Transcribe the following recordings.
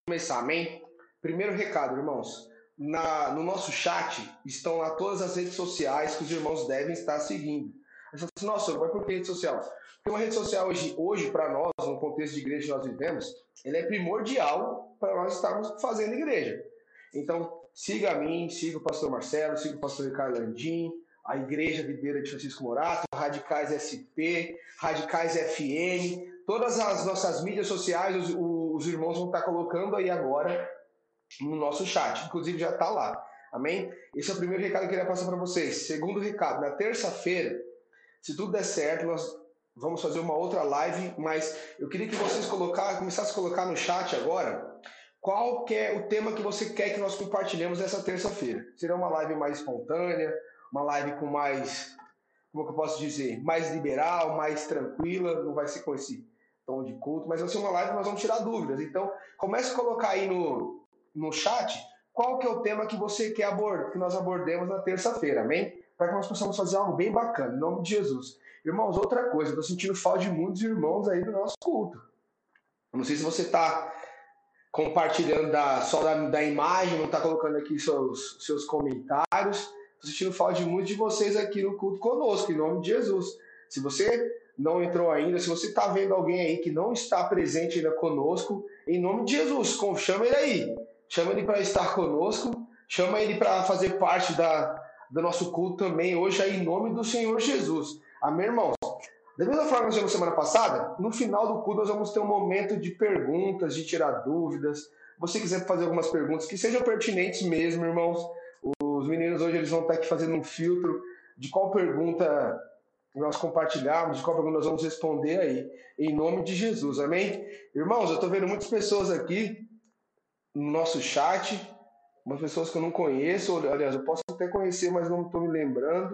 Começar, amém? Primeiro recado, irmãos. No nosso chat estão lá todas as redes sociais que os irmãos devem estar seguindo. Você fala assim, nossa, mas por que rede social? Porque uma rede social hoje para nós, no contexto de igreja que nós vivemos, ele é primordial para nós estarmos fazendo igreja. Então, siga a mim, siga o pastor Marcelo, siga o pastor Ricardo Landim, a Igreja Videira de Francisco Morato, Radicais SP, Radicais FN, todas as nossas mídias sociais, os irmãos vão estar colocando aí agora no nosso chat. Inclusive já está lá. Amém? Esse é o primeiro recado que eu queria passar para vocês. Segundo recado, na terça-feira, se tudo der certo, nós vamos fazer uma outra live, mas eu queria que vocês começassem a colocar no chat agora qual que é o tema que você quer que nós compartilhemos nessa terça-feira. Será uma live mais espontânea, uma live com mais, como que eu posso dizer, mais liberal, mais tranquila, não vai ser com esse tom de culto, mas vai ser uma live que nós vamos tirar dúvidas. Então, comece a colocar aí no chat qual que é o tema que você quer que nós abordemos na terça-feira, amém? Para que nós possamos fazer algo bem bacana, em nome de Jesus. Irmãos, outra coisa, eu estou sentindo falta de muitos irmãos aí do nosso culto. Eu não sei se você está compartilhando só da imagem, não está colocando aqui seus comentários. Estou sentindo falta de muitos de vocês aqui no culto conosco, em nome de Jesus. Se você não entrou ainda, se você está vendo alguém aí que não está presente ainda conosco, em nome de Jesus, chama ele aí. Chama ele para estar conosco, chama ele para fazer parte do nosso culto também hoje, aí, em nome do Senhor Jesus. Amém, irmãos? Da mesma forma que nós tivemos semana passada, no final do culto nós vamos ter um momento de perguntas, de tirar dúvidas. Se você quiser fazer algumas perguntas que sejam pertinentes mesmo, irmãos, os meninos hoje eles vão estar aqui fazendo um filtro de qual pergunta nós compartilharmos, de qual pergunta nós vamos responder aí, em nome de Jesus, amém? Irmãos, eu estou vendo muitas pessoas aqui no nosso chat, umas pessoas que eu não conheço, aliás, eu posso até conhecer, mas não estou me lembrando.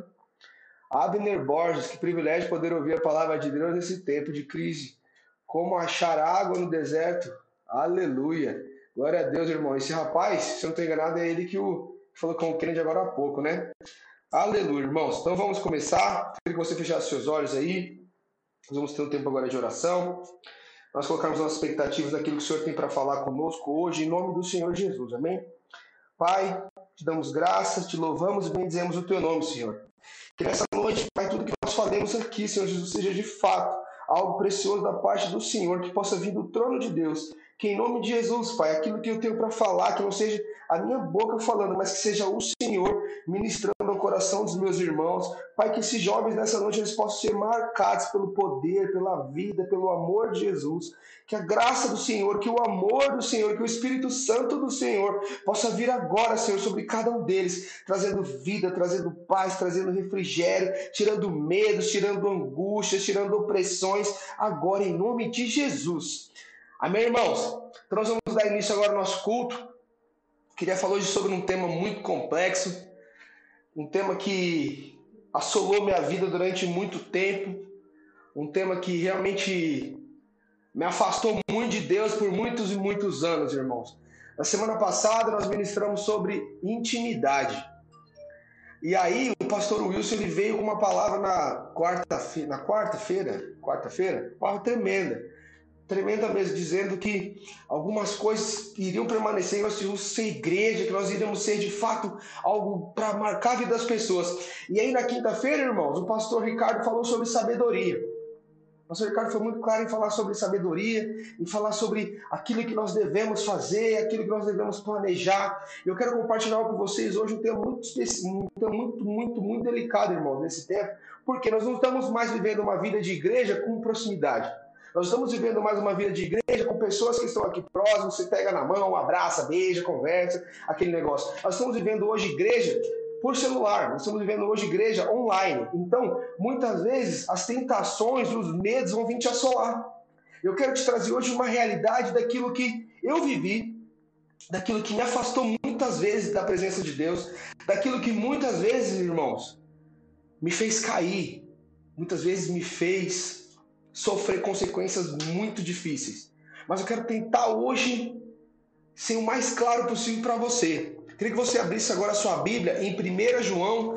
Abner Borges, que privilégio poder ouvir a palavra de Deus nesse tempo de crise. Como achar água no deserto? Aleluia. Glória a Deus, irmão. Esse rapaz, se eu não estou enganado, é ele que falou com o crente agora há pouco, né? Aleluia, irmãos. Então vamos começar. Queria que você fechasse seus olhos aí. Nós vamos ter um tempo agora de oração. Nós colocamos nossas expectativas naquilo que o Senhor tem para falar conosco hoje, em nome do Senhor Jesus. Amém? Pai, te damos graças, te louvamos e bendizemos o teu nome, Senhor. Que nessa noite, Pai, tudo que nós falemos aqui, Senhor Jesus, seja de fato algo precioso da parte do Senhor, que possa vir do trono de Deus. Que em nome de Jesus, Pai, aquilo que eu tenho para falar, que não seja a minha boca falando, mas que seja o Senhor ministrando ao coração dos meus irmãos. Pai, que esses jovens nessa noite eles possam ser marcados pelo poder, pela vida, pelo amor de Jesus. Que a graça do Senhor, que o amor do Senhor, que o Espírito Santo do Senhor possa vir agora, Senhor, sobre cada um deles, trazendo vida, trazendo paz, trazendo refrigério, tirando medos, tirando angústias, tirando opressões, agora em nome de Jesus. Amém, irmãos? Então nós vamos dar início agora ao nosso culto. Queria falar hoje sobre um tema muito complexo, um tema que assolou minha vida durante muito tempo, um tema que realmente me afastou muito de Deus por muitos e muitos anos, irmãos. Na semana passada nós ministramos sobre intimidade. E aí o pastor Wilson ele veio com uma palavra na quarta-feira, palavra tremenda mesmo, dizendo que algumas coisas iriam permanecer, nós iríamos ser igreja, que nós iríamos ser de fato algo para marcar a vida das pessoas. E aí na quinta-feira, irmãos, o pastor Ricardo falou sobre sabedoria. O pastor Ricardo foi muito claro em falar sobre sabedoria, em falar sobre aquilo que nós devemos fazer, aquilo que nós devemos planejar. Eu quero compartilhar com vocês hoje um tema muito específico, um tema muito delicado, irmão, nesse tempo, porque nós não estamos mais vivendo uma vida de igreja com proximidade. Nós estamos vivendo mais uma vida de igreja com pessoas que estão aqui próximas, você pega na mão, abraça, beija, conversa, aquele negócio. Nós estamos vivendo hoje igreja por celular, nós estamos vivendo hoje igreja online. Então, muitas vezes, as tentações, os medos vão vir te assolar. Eu quero te trazer hoje uma realidade daquilo que eu vivi, daquilo que me afastou muitas vezes da presença de Deus, daquilo que muitas vezes, irmãos, me fez cair, muitas vezes me fez sofrer consequências muito difíceis. Mas eu quero tentar hoje ser o mais claro possível para você. Queria que você abrisse agora a sua Bíblia em 1 João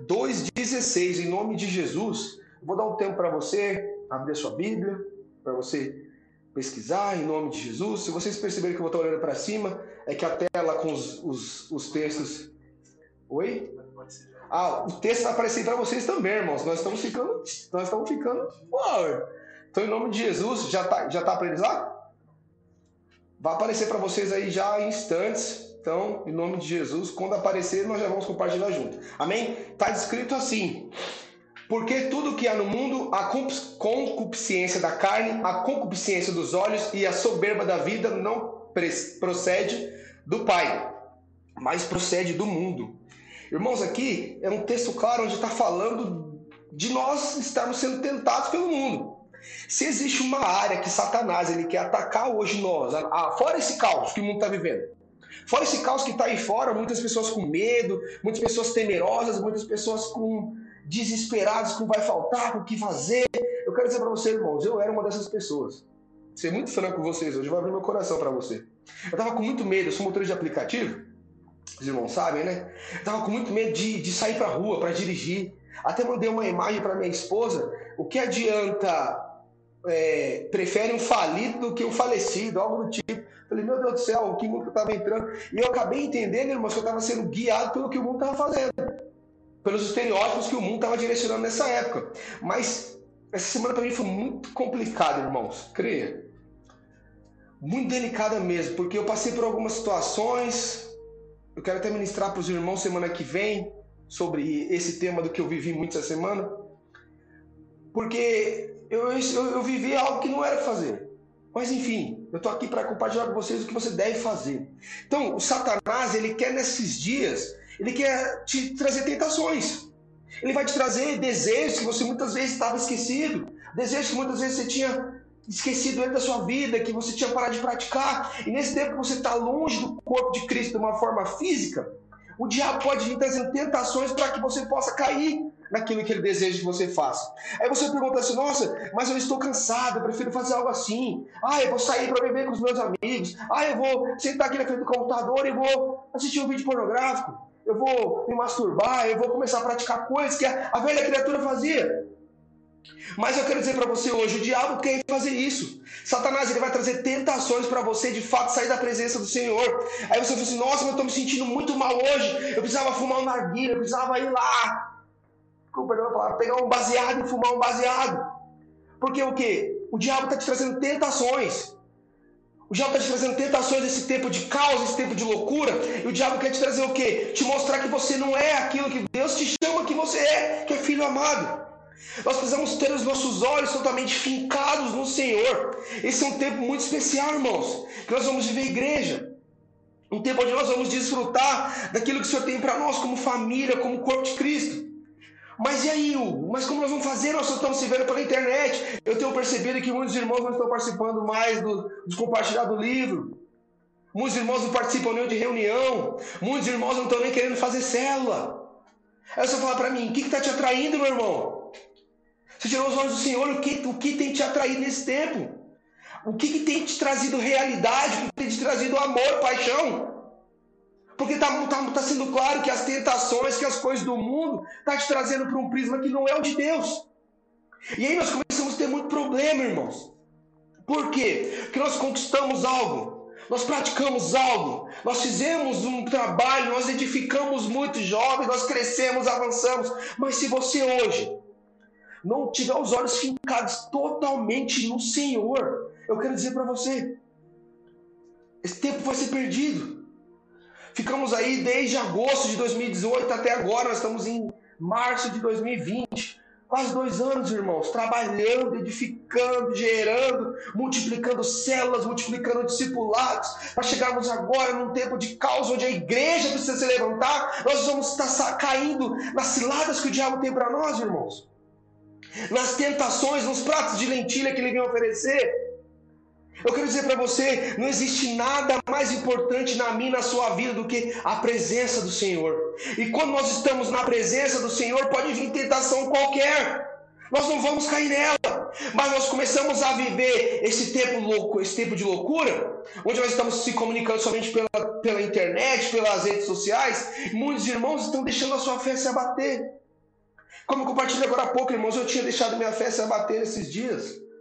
2,16, em nome de Jesus. Eu vou dar um tempo para você abrir a sua Bíblia, para você pesquisar em nome de Jesus. Se vocês perceberem que eu vou estar olhando para cima, é que a tela com os textos... Oi? O texto vai aparecer para vocês também, irmãos. Nós estamos ficando... Uau. Então, em nome de Jesus, já tá para eles lá? Vai aparecer para vocês aí já em instantes. Então, em nome de Jesus, quando aparecer, nós já vamos compartilhar junto. Amém? Está escrito assim: porque tudo que há no mundo, a concupiscência da carne, a concupiscência dos olhos e a soberba da vida não procede do Pai, mas procede do mundo. Irmãos, aqui é um texto claro onde está falando de nós estarmos sendo tentados pelo mundo. Se existe uma área que Satanás ele quer atacar hoje nós, fora esse caos que o mundo está vivendo, fora esse caos que está aí fora, muitas pessoas com medo, muitas pessoas temerosas, muitas pessoas desesperadas com o que vai faltar, com o que fazer. Eu quero dizer para vocês, irmãos, eu era uma dessas pessoas. Vou ser muito franco com vocês hoje, eu vou abrir meu coração para você. Eu estava com muito medo, eu sou motorista de aplicativo, os irmãos sabem, né? Eu estava com muito medo de sair para a rua, para dirigir. Até mandei uma imagem para minha esposa. O que adianta... prefere um falido do que um falecido, algo do tipo. Falei, meu Deus do céu, o que mundo estava entrando. E eu acabei entendendo, irmãos, que eu estava sendo guiado pelo que o mundo estava fazendo, pelos estereótipos que o mundo estava direcionando nessa época. Mas essa semana para mim foi muito complicada, irmãos, creia. Muito delicada mesmo, porque eu passei por algumas situações. Eu quero até ministrar para os irmãos semana que vem sobre esse tema do que eu vivi muito essa semana. Porque eu vivi algo que não era fazer. Mas enfim, eu estou aqui para compartilhar com vocês o que você deve fazer. Então, o Satanás, ele quer nesses dias, ele quer te trazer tentações. Ele vai te trazer desejos que você muitas vezes estava esquecido. Desejos que muitas vezes você tinha esquecido ele da sua vida, que você tinha parado de praticar. E nesse tempo que você está longe do corpo de Cristo de uma forma física, o diabo pode vir trazendo tentações para que você possa cair naquilo que ele deseja que você faça. Aí você pergunta assim, nossa, mas eu estou cansado, eu prefiro fazer algo assim. Eu vou sair para beber com os meus amigos. Eu vou sentar aqui na frente do computador e vou assistir um vídeo pornográfico. Eu vou me masturbar, eu vou começar a praticar coisas que a velha criatura fazia. Mas eu quero dizer para você hoje, o diabo quer fazer isso. Satanás ele vai trazer tentações para você de fato sair da presença do Senhor. Aí você fala assim, nossa, mas eu estou me sentindo muito mal hoje. Eu precisava fumar um narguilha, eu precisava ir lá, pegar um baseado e fumar um baseado. Porque o quê? O diabo está te trazendo tentações. O diabo está te trazendo tentações nesse tempo de caos, nesse tempo de loucura. E o diabo quer te trazer o quê? Te mostrar que você não é aquilo que Deus te chama que você é, que é filho amado. Nós precisamos ter os nossos olhos totalmente fincados no Senhor. Esse é um tempo muito especial, irmãos, que nós vamos viver igreja. Um tempo onde nós vamos desfrutar daquilo que o Senhor tem para nós como família, como corpo de Cristo. Mas e aí, Hugo? Mas como nós vamos fazer? Nós só estamos se vendo pela internet. Eu tenho percebido que muitos irmãos não estão participando mais de compartilhar do livro. Muitos irmãos não participam nem de reunião. Muitos irmãos não estão nem querendo fazer célula. Aí você fala para mim, o que está te atraindo, meu irmão? Você tirou os olhos do Senhor, o que tem te atraído nesse tempo? O que tem te trazido realidade? O que tem te trazido amor, paixão? Porque está sendo claro que as tentações, que as coisas do mundo estão te trazendo para um prisma que não é o de Deus. E aí nós começamos a ter muito problema, irmãos. Por quê? Porque nós conquistamos algo, nós praticamos algo, nós fizemos um trabalho, nós edificamos muitos jovens, nós crescemos, avançamos. Mas se você hoje não tiver os olhos fincados totalmente no Senhor, eu quero dizer para você, esse tempo vai ser perdido. Ficamos aí desde agosto de 2018 até agora, nós estamos em março de 2020. Quase 2 anos, irmãos, trabalhando, edificando, gerando, multiplicando células, multiplicando discipulados, para chegarmos agora num tempo de caos, onde a igreja precisa se levantar, nós vamos estar caindo nas ciladas que o diabo tem para nós, irmãos. Nas tentações, nos pratos de lentilha que ele vem oferecer. Eu quero dizer para você, não existe nada mais importante na minha e na sua vida do que a presença do Senhor. E quando nós estamos na presença do Senhor, pode vir tentação qualquer. Nós não vamos cair nela. Mas nós começamos a viver esse tempo louco, esse tempo de loucura, onde nós estamos se comunicando somente pela internet, pelas redes sociais. Muitos irmãos estão deixando a sua fé se abater. Como eu compartilhei agora há pouco, irmãos, eu tinha deixado minha fé se abater nesses dias.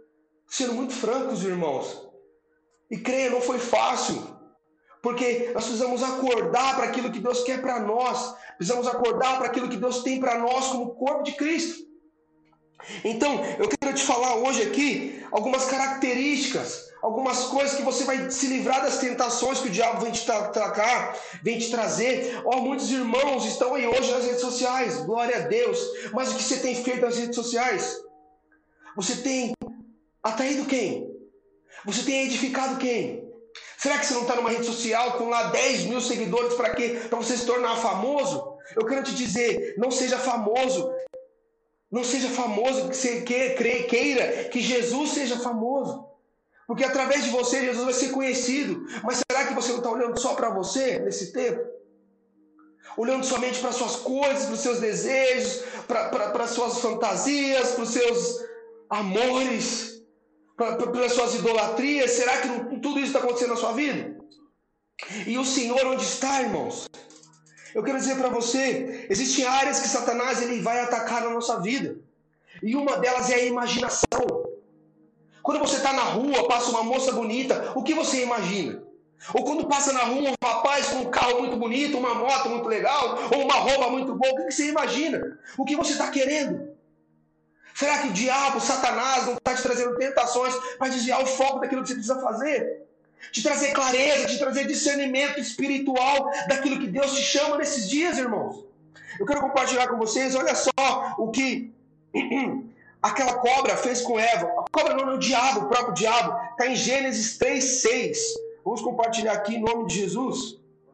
Sendo muito francos, irmãos. E creia, não foi fácil. Porque nós precisamos acordar para aquilo que Deus quer para nós. Precisamos acordar para aquilo que Deus tem para nós como corpo de Cristo. Então, eu quero te falar hoje aqui algumas características, algumas coisas que você vai se livrar das tentações que o diabo vem te atacar, vem te trazer. Muitos irmãos estão aí hoje nas redes sociais, glória a Deus. Mas o que você tem feito nas redes sociais? Você tem atraído quem? Você tem edificado quem? Será que você não está numa rede social com lá 10 mil seguidores para quê? Para você se tornar famoso? Eu quero te dizer, não seja famoso. Não seja famoso, que você queira que Jesus seja famoso. Porque através de você, Jesus vai ser conhecido. Mas será que você não está olhando só para você nesse tempo? Olhando somente para suas coisas, para os seus desejos, para as suas fantasias, para os seus amores, para as suas idolatrias? Será que tudo isso está acontecendo na sua vida? E o Senhor onde está, irmãos? Eu quero dizer para você, existem áreas que Satanás ele vai atacar na nossa vida. E uma delas é a imaginação. Quando você está na rua, passa uma moça bonita, o que você imagina? Ou quando passa na rua um rapaz com um carro muito bonito, uma moto muito legal, ou uma roupa muito boa, o que você imagina? O que você está querendo? Será que o diabo, Satanás, não está te trazendo tentações para desviar o foco daquilo que você precisa fazer? Te trazer clareza, te trazer discernimento espiritual daquilo que Deus te chama nesses dias, irmãos. Eu quero compartilhar com vocês, olha só o que aquela cobra fez com Eva. A cobra não é o diabo, o próprio diabo. Está em Gênesis 3:6. Vamos compartilhar aqui em nome de Jesus.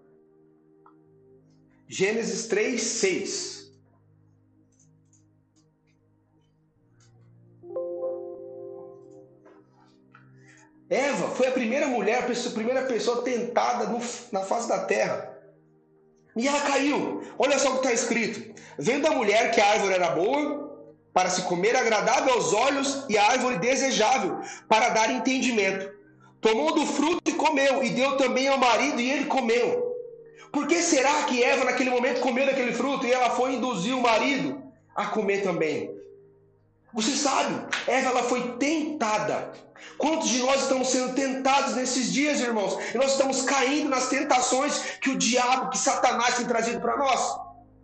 Gênesis 3:6. Eva foi a primeira mulher, a primeira pessoa tentada na face da terra. E ela caiu. Olha só o que está escrito. Vendo a mulher que a árvore era boa, para se comer, agradável aos olhos, e a árvore desejável, para dar entendimento. Tomou do fruto e comeu, e deu também ao marido, e ele comeu. Por que será que Eva naquele momento comeu daquele fruto, e ela foi induzir o marido a comer também? Você sabe, Eva ela foi tentada. Quantos de nós estamos sendo tentados nesses dias, irmãos? E nós estamos caindo nas tentações que o diabo, que Satanás tem trazido para nós.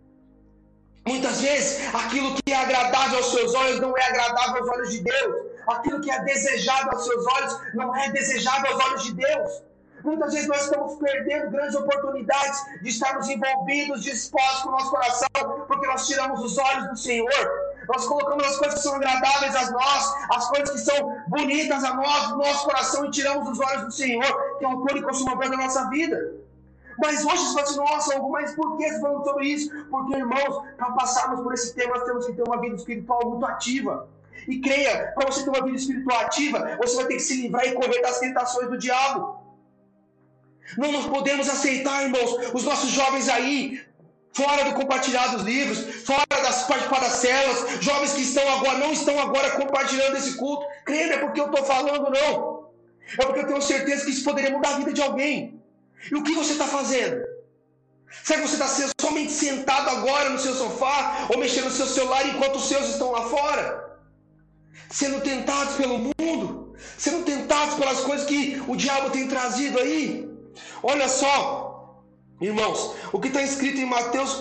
Muitas vezes, aquilo que é agradável aos seus olhos não é agradável aos olhos de Deus. Aquilo que é desejado aos seus olhos não é desejado aos olhos de Deus. Muitas vezes nós estamos perdendo grandes oportunidades de estarmos envolvidos, dispostos com o nosso coração, porque nós tiramos os olhos do Senhor. Nós colocamos as coisas que são agradáveis a nós, as coisas que são bonitas a nós, no nosso coração, e tiramos os olhos do Senhor, que é o autor e consumador da nossa vida. Mas hoje você fala assim, nossa, mas por que você falando sobre isso? Porque, irmãos, para passarmos por esse tema, nós temos que ter uma vida espiritual muito ativa. E creia, para você ter uma vida espiritual ativa, você vai ter que se livrar e correr das tentações do diabo. Não nós podemos aceitar, irmãos, os nossos jovens aí, fora do compartilhar dos livros, fora das participadas células, jovens que não estão agora compartilhando esse culto. Creia, não é porque eu estou falando, não. É porque eu tenho certeza que isso poderia mudar a vida de alguém. E o que você está fazendo? Será que você está somente sentado agora no seu sofá ou mexendo no seu celular enquanto os seus estão lá fora? Sendo tentados pelo mundo? Sendo tentados pelas coisas que o diabo tem trazido aí? Olha só, irmãos, o que está escrito em Mateus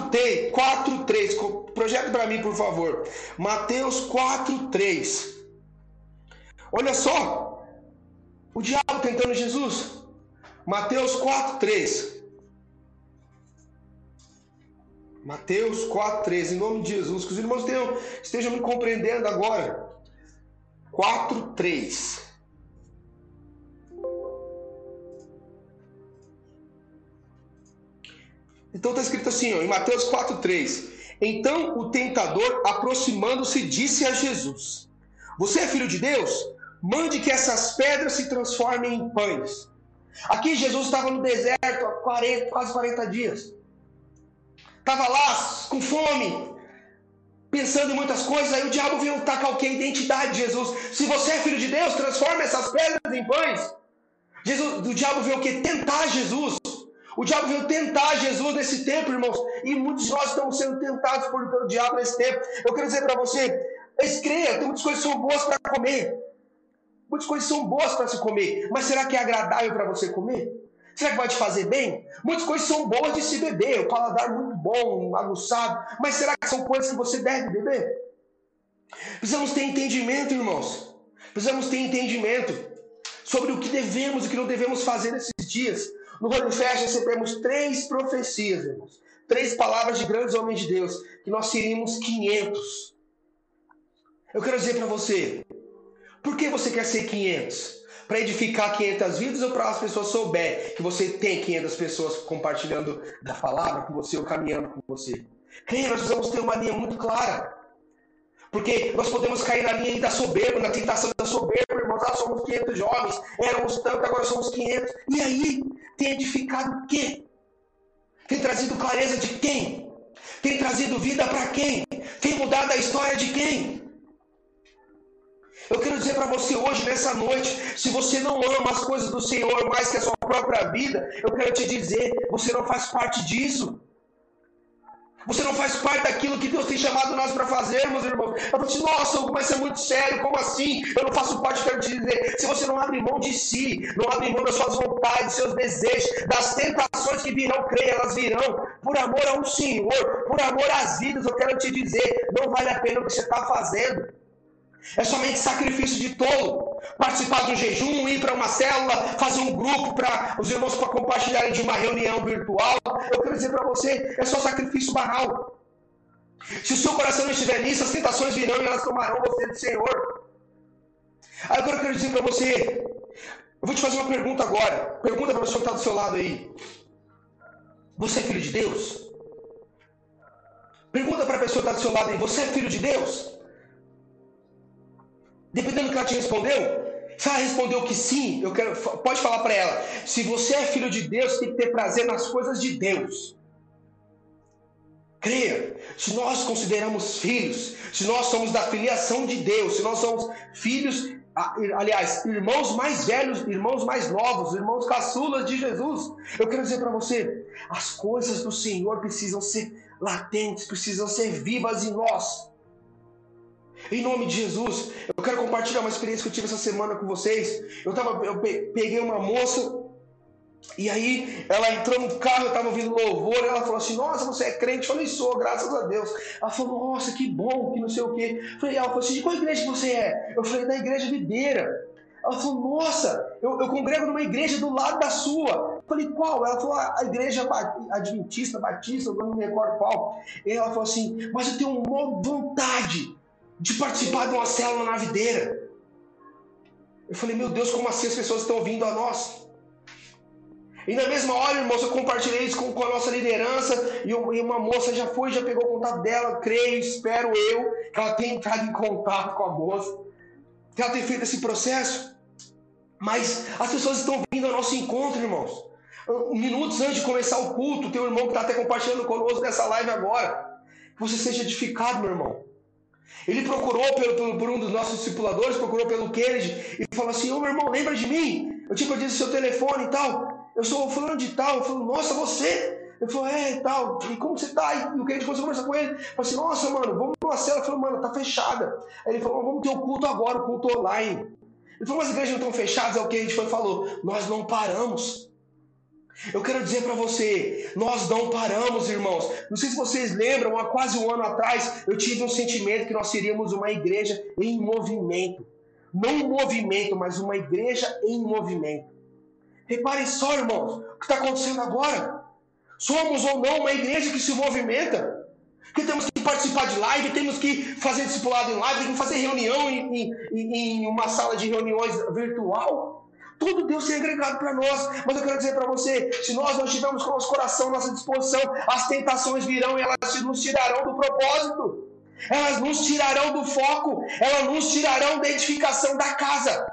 4:3. Projeta para mim, por favor. Mateus 4:3. Olha só, o diabo tentando Jesus. Mateus 4:3. Mateus 4:3, em nome de Jesus, que os irmãos estejam me compreendendo agora. 4:3. Então está escrito assim, em Mateus 4:3. Então o tentador, aproximando-se, disse a Jesus: Você é filho de Deus? Mande que essas pedras se transformem em pães. Aqui Jesus estava no deserto há quase 40 dias. Estava lá com fome, pensando em muitas coisas. Aí o diabo veio tacar o que? A identidade de Jesus. Se você é filho de Deus, transforme essas pedras em pães. O diabo veio o que? Tentar Jesus. O diabo veio tentar Jesus nesse tempo, irmãos. E muitos de nós estamos sendo tentados pelo diabo nesse tempo. Eu quero dizer para você, creia, tem muitas coisas que são boas para comer. Muitas coisas são boas para se comer, mas será que é agradável para você comer? Será que vai te fazer bem? Muitas coisas são boas de se beber, o paladar muito bom, aguçado, mas será que são coisas que você deve beber? Precisamos ter entendimento, irmãos. Precisamos ter entendimento sobre o que devemos e o que não devemos fazer nesses dias. No Holy Fest recebemos 3 profecias, irmãos. 3 palavras de grandes homens de Deus, que nós seríamos 500. Eu quero dizer para você, por que você quer ser 500? Para edificar 500 vidas ou para as pessoas souberem que você tem 500 pessoas compartilhando da palavra com você ou caminhando com você? Creia, nós precisamos ter uma linha muito clara. Porque nós podemos cair na linha da soberba, na tentação da soberba, irmãos. Ah, somos 500 jovens, éramos tanto, agora somos 500. E aí, tem edificado o quê? Tem trazido clareza de quem? Tem trazido vida para quem? Tem mudado a história de quem? Eu quero dizer para você hoje, nessa noite, se você não ama as coisas do Senhor mais que a sua própria vida, eu quero te dizer, você não faz parte disso. Você não faz parte daquilo que Deus tem chamado nós para fazermos, irmãos. Eu falo assim, nossa, mas isso é muito sério, como assim? Eu não faço parte, quero te dizer. Se você não abre mão de si, não abre mão das suas vontades, dos seus desejos, das tentações que virão, creia, elas virão. Por amor ao Senhor, por amor às vidas, eu quero te dizer, não vale a pena o que você está fazendo. É somente sacrifício de tolo. Participar de um jejum, ir para uma célula, fazer um grupo para os irmãos para compartilharem de uma reunião virtual. Eu quero dizer para você, é só sacrifício banal. Se o seu coração não estiver nisso, as tentações virão e elas tomarão você do Senhor. Agora eu quero dizer para você, eu vou te fazer uma pergunta agora. Pergunta para a pessoa que está do seu lado aí. Você é filho de Deus? Pergunta para a pessoa que está do seu lado aí, você é filho de Deus? Dependendo do que ela te respondeu, se ela respondeu que sim, pode falar para ela, se você é filho de Deus, tem que ter prazer nas coisas de Deus. Creia, se nós consideramos filhos, se nós somos da filiação de Deus, se nós somos filhos, aliás, irmãos mais velhos, irmãos mais novos, irmãos caçulas de Jesus, eu quero dizer para você, as coisas do Senhor precisam ser latentes, precisam ser vivas em nós. Em nome de Jesus, eu quero compartilhar uma experiência que eu tive essa semana com vocês. Eu peguei uma moça, e aí ela entrou no carro, eu estava ouvindo louvor, e ela falou assim, nossa, você é crente? Eu falei, sou, graças a Deus. Ela falou, nossa, que bom, que não sei o quê. Ela falou assim, de qual igreja você é? Eu falei, da igreja Videira. Ela falou, nossa, eu congrego numa igreja do lado da sua. Eu falei, qual? Ela falou, a igreja adventista, batista, eu não me recordo qual. E ela falou assim, mas eu tenho uma vontade de participar de uma célula na Videira. Eu falei, meu Deus, como assim as pessoas estão ouvindo a nós? E na mesma hora, irmãos, eu compartilhei isso com a nossa liderança, e uma moça já pegou o contato dela, creio, espero eu, que ela tenha entrado em contato com a moça, que ela tenha feito esse processo. Mas as pessoas estão vindo ao nosso encontro, irmãos. Minutos antes de começar o culto, tem um irmão que está até compartilhando conosco nessa live agora. Que você seja edificado, meu irmão. Ele procurou por um dos nossos discipuladores, procurou pelo Kennedy, e falou assim, meu irmão, lembra de mim? Eu tinha perdido seu telefone e tal. Eu sou fulano de tal. Eu falei, nossa, você? Ele falou, e tal. E como você tá? E o Kennedy começou a conversar com ele. Eu falei assim, nossa, mano, vamos numa cela. Eu falei, mano, tá fechada. Aí ele falou, vamos ter o culto agora, o culto online. Ele falou, mas as igrejas não estão fechadas? É o que a gente falou. Nós não paramos. Eu quero dizer para você, nós não paramos, irmãos. Não sei se vocês lembram, há quase um ano atrás, eu tive um sentimento que nós seríamos uma igreja em movimento. Não um movimento, mas uma igreja em movimento. Reparem só, irmãos, o que está acontecendo agora. Somos ou não uma igreja que se movimenta. Que temos que participar de live, temos que fazer discipulado em live, temos que fazer reunião em uma sala de reuniões virtual. Tudo Deus tem agregado para nós. Mas eu quero dizer para você, se nós não estivermos com o nosso coração, nossa disposição, as tentações virão e elas nos tirarão do propósito. Elas nos tirarão do foco. Elas nos tirarão da edificação da casa.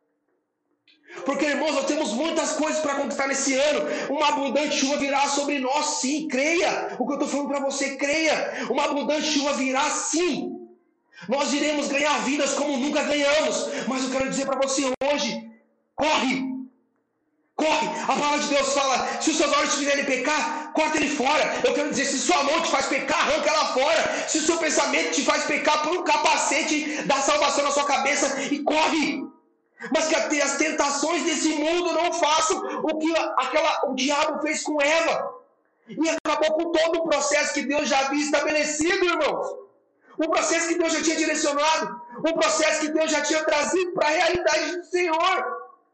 Porque, irmãos, nós temos muitas coisas para conquistar nesse ano. Uma abundante chuva virá sobre nós, sim. Creia. O que eu estou falando para você, creia. Uma abundante chuva virá, sim. Nós iremos ganhar vidas como nunca ganhamos. Mas eu quero dizer para você hoje, corre. Corre. A palavra de Deus fala, se os seus olhos te fizerem pecar, corta ele fora. Eu quero dizer, se sua mão te faz pecar, arranca ela fora. Se o seu pensamento te faz pecar, põe um capacete da salvação na sua cabeça e corre. Mas que as tentações desse mundo não façam o que o diabo fez com Eva. E acabou com todo o processo que Deus já havia estabelecido, irmãos. Um processo que Deus já tinha direcionado. Um processo que Deus já tinha trazido para a realidade do Senhor.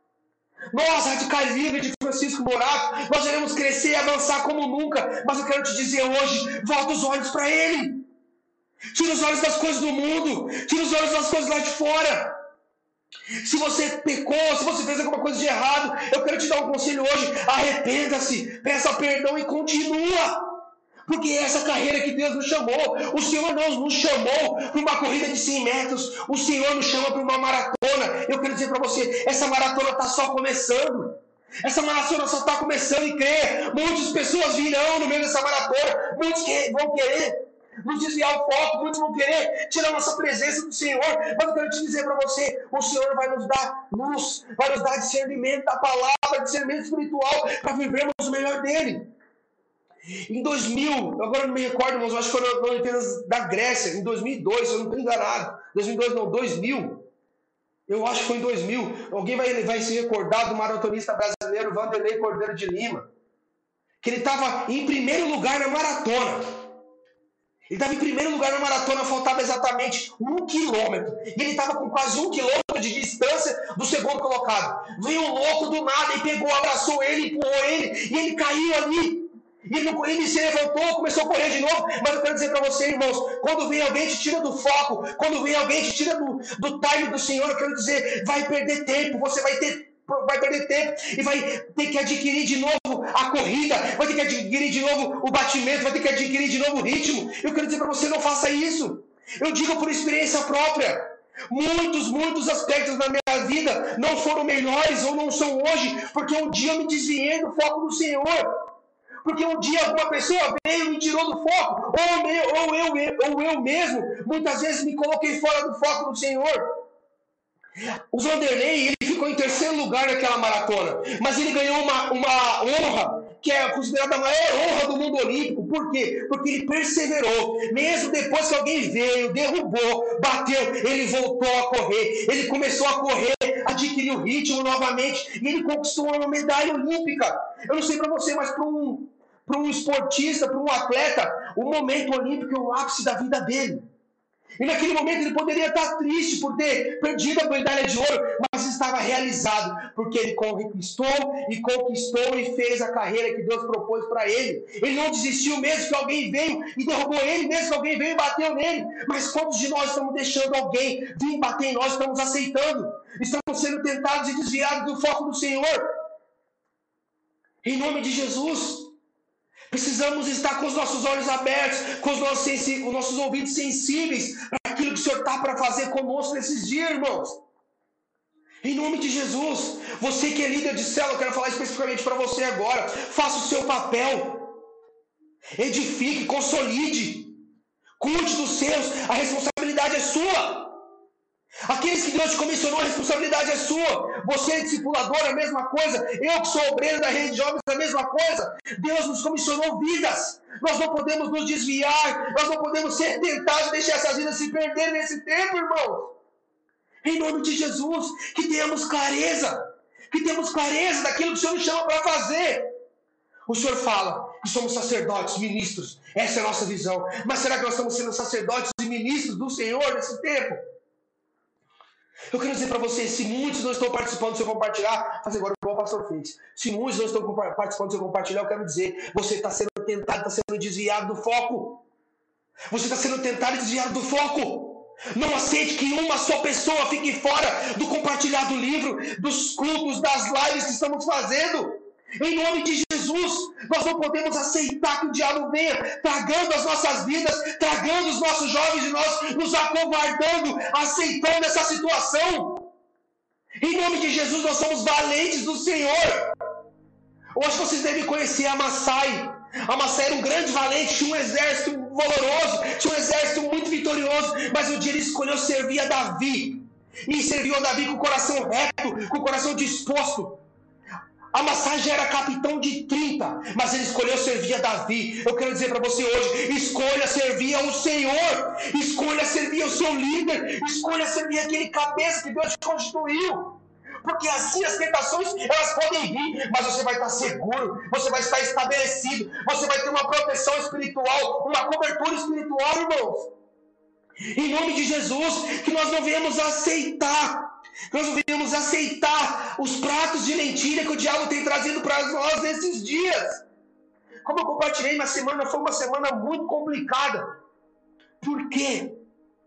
Nós, Radicais Livres de Francisco Morato, nós iremos crescer e avançar como nunca. Mas eu quero te dizer hoje, volta os olhos para Ele. Tira os olhos das coisas do mundo. Tira os olhos das coisas lá de fora. Se você pecou, se você fez alguma coisa de errado, eu quero te dar um conselho hoje. Arrependa-se, peça perdão e continua. Porque é essa carreira que Deus nos chamou. O Senhor não nos chamou para uma corrida de 100 metros. O Senhor nos chama para uma maratona. Eu quero dizer para você, essa maratona está só começando. Essa maratona só está começando e creia. Muitas pessoas virão no meio dessa maratona. Muitos vão querer nos desviar o foco, muitos vão querer tirar a nossa presença do Senhor, mas eu quero te dizer para você, o Senhor vai nos dar luz, vai nos dar discernimento da palavra, discernimento espiritual, para vivermos o melhor dele. Em 2000, agora não me recordo, mas eu acho que foi na Olimpíadas da Grécia, em 2002, se eu não estou enganado, 2002 não, 2000, eu acho que foi em 2000, alguém vai se recordar do maratonista brasileiro Vanderlei Cordeiro de Lima, que ele estava em primeiro lugar na maratona. Ele estava em primeiro lugar na maratona, faltava exatamente 1 quilômetro. E ele estava com quase 1 quilômetro de distância do segundo colocado. Veio um louco do nada e pegou, abraçou ele, empurrou ele, e ele caiu ali. E ele se levantou, começou a correr de novo. Mas eu quero dizer para você, irmãos, quando vem alguém te tira do foco, quando vem alguém te tira do time do Senhor, eu quero dizer, vai perder tempo, você vai perder tempo e vai ter que adquirir de novo a corrida, vai ter que adquirir de novo o batimento, vai ter que adquirir de novo o ritmo. Eu quero dizer para você, não faça isso. Eu digo por experiência própria. Muitos aspectos da minha vida não foram melhores ou não são hoje, porque um dia eu me desviei do foco do Senhor. Porque um dia alguma pessoa veio e me tirou do foco, ou eu mesmo, muitas vezes me coloquei fora do foco do Senhor. O Vanderlei, ele ficou em terceiro lugar naquela maratona, mas ele ganhou uma honra, que é considerada a maior honra do mundo olímpico. Por quê? Porque ele perseverou. Mesmo depois que alguém veio, derrubou, bateu, ele voltou a correr. Ele começou a correr, adquiriu ritmo novamente, e ele conquistou uma medalha olímpica. Eu não sei para você, mas para um esportista, para um atleta, o momento olímpico é o ápice da vida dele. E naquele momento ele poderia estar triste por ter perdido a medalha de ouro, mas estava realizado, porque ele conquistou e fez a carreira que Deus propôs para ele. Ele não desistiu mesmo que alguém veio e derrubou ele, mesmo que alguém veio e bateu nele. Mas quantos de nós estamos deixando alguém vir bater em nós, estamos aceitando? Estamos sendo tentados e desviados do foco do Senhor. Em nome de Jesus. Precisamos estar com os nossos olhos abertos, com os nossos ouvidos sensíveis para aquilo que o Senhor está para fazer conosco nesses dias, irmãos. Em nome de Jesus, você que é líder de célula, eu quero falar especificamente para você agora. Faça o seu papel. Edifique, consolide. Cuide dos seus, a responsabilidade é sua. Aqueles que Deus te comissionou, a responsabilidade é sua. Você é discipulador, a mesma coisa. Eu que sou obreiro da rede de jovens, a mesma coisa. Deus nos comissionou vidas. Nós não podemos nos desviar. Nós não podemos ser tentados e deixar essas vidas se perderem nesse tempo, irmãos. Em nome de Jesus, que tenhamos clareza. Que tenhamos clareza daquilo que o Senhor nos chama para fazer. O Senhor fala que somos sacerdotes, ministros. Essa é a nossa visão. Mas será que nós estamos sendo sacerdotes e ministros do Senhor nesse tempo? Eu quero dizer para vocês, se muitos não estão participando do seu compartilhar, fazer agora igual o pastor fez. Se muitos não estão participando do seu compartilhar, eu quero dizer, você está sendo tentado, está sendo desviado do foco. Você está sendo tentado e desviado do foco. Não aceite que uma só pessoa fique fora do compartilhar do livro, dos cultos, das lives que estamos fazendo. Em nome de Jesus, nós não podemos aceitar que o diabo venha tragando as nossas vidas, tragando os nossos jovens e nós nos acovardando, aceitando essa situação. Em nome de Jesus, nós somos valentes do Senhor. Hoje vocês devem conhecer Amassai. Amassai era um grande valente, tinha um exército valoroso, tinha um exército muito vitorioso, mas um dia ele escolheu servir a Davi. E serviu a Davi com o coração reto, com o coração disposto. Amassai já era capitão de 30, mas ele escolheu servir a Davi. Eu quero dizer para você hoje, escolha servir ao Senhor, escolha servir ao seu líder, escolha servir aquele cabeça que Deus te constituiu. porque assim as tentações, elas podem vir, mas você vai estar seguro, você vai estar estabelecido, você vai ter uma proteção espiritual, uma cobertura espiritual, irmãos. Em nome de Jesus, que nós não venhamos aceitar, os pratos de lentilha que o diabo tem trazido para nós nesses dias. Como eu compartilhei na semana, foi uma semana muito complicada. Por quê?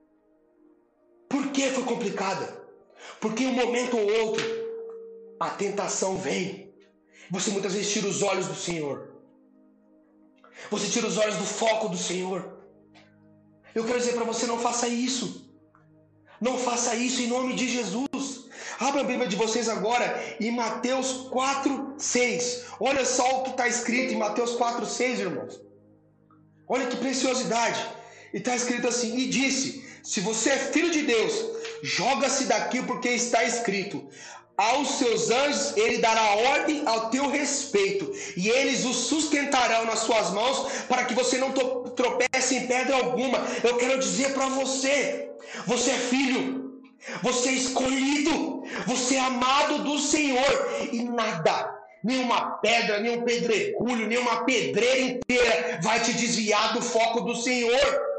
Por que foi complicada? Porque em um momento ou outro, a tentação vem. Você muitas vezes tira os olhos do Senhor. Você tira os olhos do foco do Senhor. Eu quero dizer para você, não faça isso. Não faça isso em nome de Jesus. Abra a Bíblia de vocês agora em Mateus 4:6. Olha só o que está escrito em Mateus 4:6, irmãos. Olha que preciosidade. E está escrito assim: e disse: se você é filho de Deus, joga-se daqui, porque está escrito: aos seus anjos ele dará ordem ao teu respeito, e eles o sustentarão nas suas mãos, para que você não tropece em pedra alguma. Eu quero dizer para você, você é filho, você é escolhido, você é amado do Senhor, e nada, nenhuma pedra, nenhum pedregulho, nenhuma pedreira inteira vai te desviar do foco do Senhor.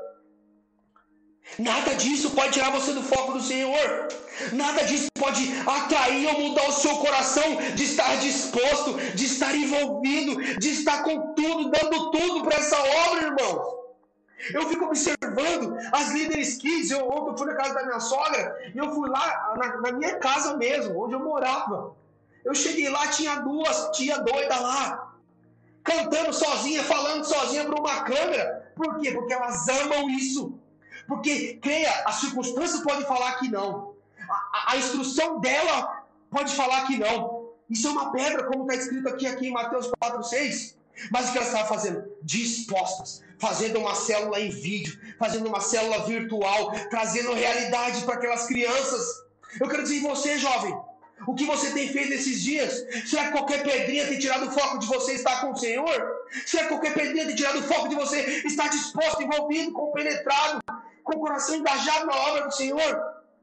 Nada disso pode tirar você do foco do Senhor. Nada disso pode atrair ou mudar o seu coração de estar disposto, de estar envolvido, de estar com tudo, dando tudo para essa obra, irmãos. Eu fico observando as líderes kids. Ontem eu fui na casa da minha sogra e eu fui lá na minha casa mesmo, onde eu morava. Eu cheguei lá, tinha duas tia doida lá, cantando sozinha, falando sozinha para uma câmera. Por quê? Porque elas amam isso. Porque, creia, as circunstâncias podem falar que não. A instrução dela pode falar que não. Isso é uma pedra, como está escrito aqui em Mateus 4:6. Mas o que elas estavam fazendo? Dispostas. Fazendo uma célula em vídeo. Fazendo uma célula virtual. Trazendo realidade para aquelas crianças. Eu quero dizer em você, jovem, o que você tem feito esses dias? Será que qualquer pedrinha tem tirado o foco de você estar com o Senhor? Será que qualquer pedrinha tem tirado o foco de você estar disposto, envolvido, compenetrado, com o coração engajado na obra do Senhor?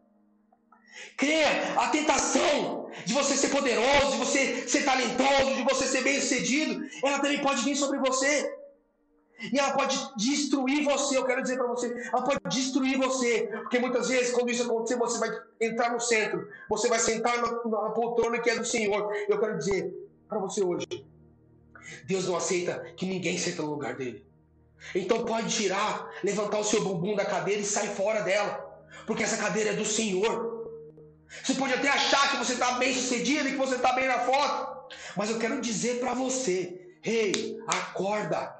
Creia, a tentação de você ser poderoso, de você ser talentoso, de você ser bem-sucedido, ela também pode vir sobre você. E ela pode destruir você. Eu quero dizer para você, ela pode destruir você. Porque muitas vezes, quando isso acontecer, você vai entrar no centro. Você vai sentar na poltrona que é do Senhor. Eu quero dizer para você hoje, Deus não aceita que ninguém senta no lugar dele. Então pode tirar, levantar o seu bumbum da cadeira e sair fora dela. Porque essa cadeira é do Senhor. Você pode até achar que você está bem sucedido e que você está bem na foto. Mas eu quero dizer para você, hey, acorda.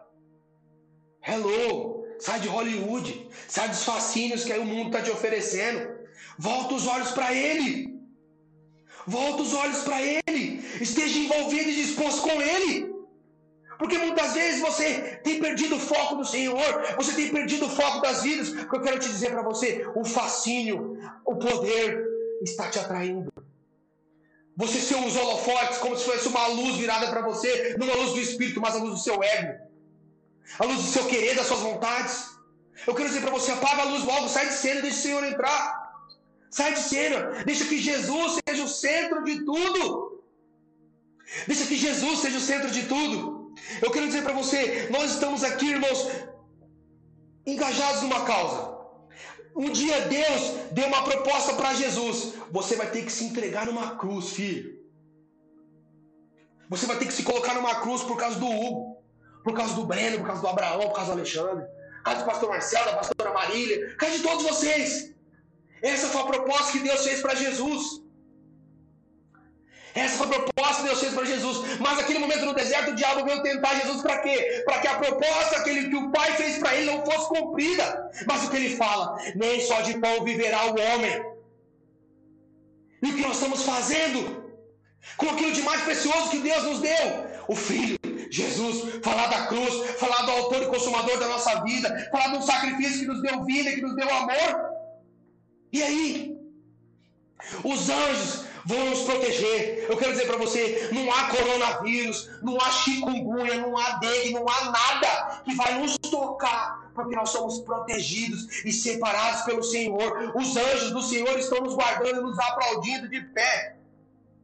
Hello, sai de Hollywood, sai dos fascínios que aí o mundo está te oferecendo. Volta os olhos para Ele. Volta os olhos para Ele. Esteja envolvido e disposto com Ele. Porque muitas vezes você tem perdido o foco do Senhor, você tem perdido o foco das vidas. O que eu quero te dizer para você, o fascínio, o poder está te atraindo. Você ser os holofotes como se fosse uma luz virada para você, não a luz do Espírito, mas a luz do seu ego. A luz do seu querer, das suas vontades. Eu quero dizer para você, apaga a luz logo, sai de cena, deixa o Senhor entrar. Sai de cena, deixa que Jesus seja o centro de tudo. Deixa que Jesus seja o centro de tudo. Eu quero dizer para você, nós estamos aqui, irmãos, engajados numa causa. Um dia Deus deu uma proposta para Jesus. Você vai ter que se entregar numa cruz, filho. Você vai ter que se colocar numa cruz por causa do Hugo, por causa do Breno, por causa do Abraão, por causa do Alexandre, por causa do pastor Marcelo, da pastora Marília, por causa de todos vocês. Essa foi a proposta que Deus fez para Jesus. Essa foi a proposta que Deus fez para Jesus. Mas naquele momento no deserto, o diabo veio tentar Jesus para quê? Para que a proposta que o Pai fez para ele não fosse cumprida. Mas o que ele fala? Nem só de pão viverá o homem. E o que nós estamos fazendo? Com aquilo de mais precioso que Deus nos deu. O Filho, Jesus, falar da cruz, falar do autor e consumador da nossa vida, falar de um sacrifício que nos deu vida, que nos deu amor. E aí? Os anjos vão nos proteger. Eu quero dizer para você, não há coronavírus, não há chikungunya, não há dengue, não há nada que vai nos tocar, porque nós somos protegidos e separados pelo Senhor. Os anjos do Senhor estão nos guardando e nos aplaudindo de pé.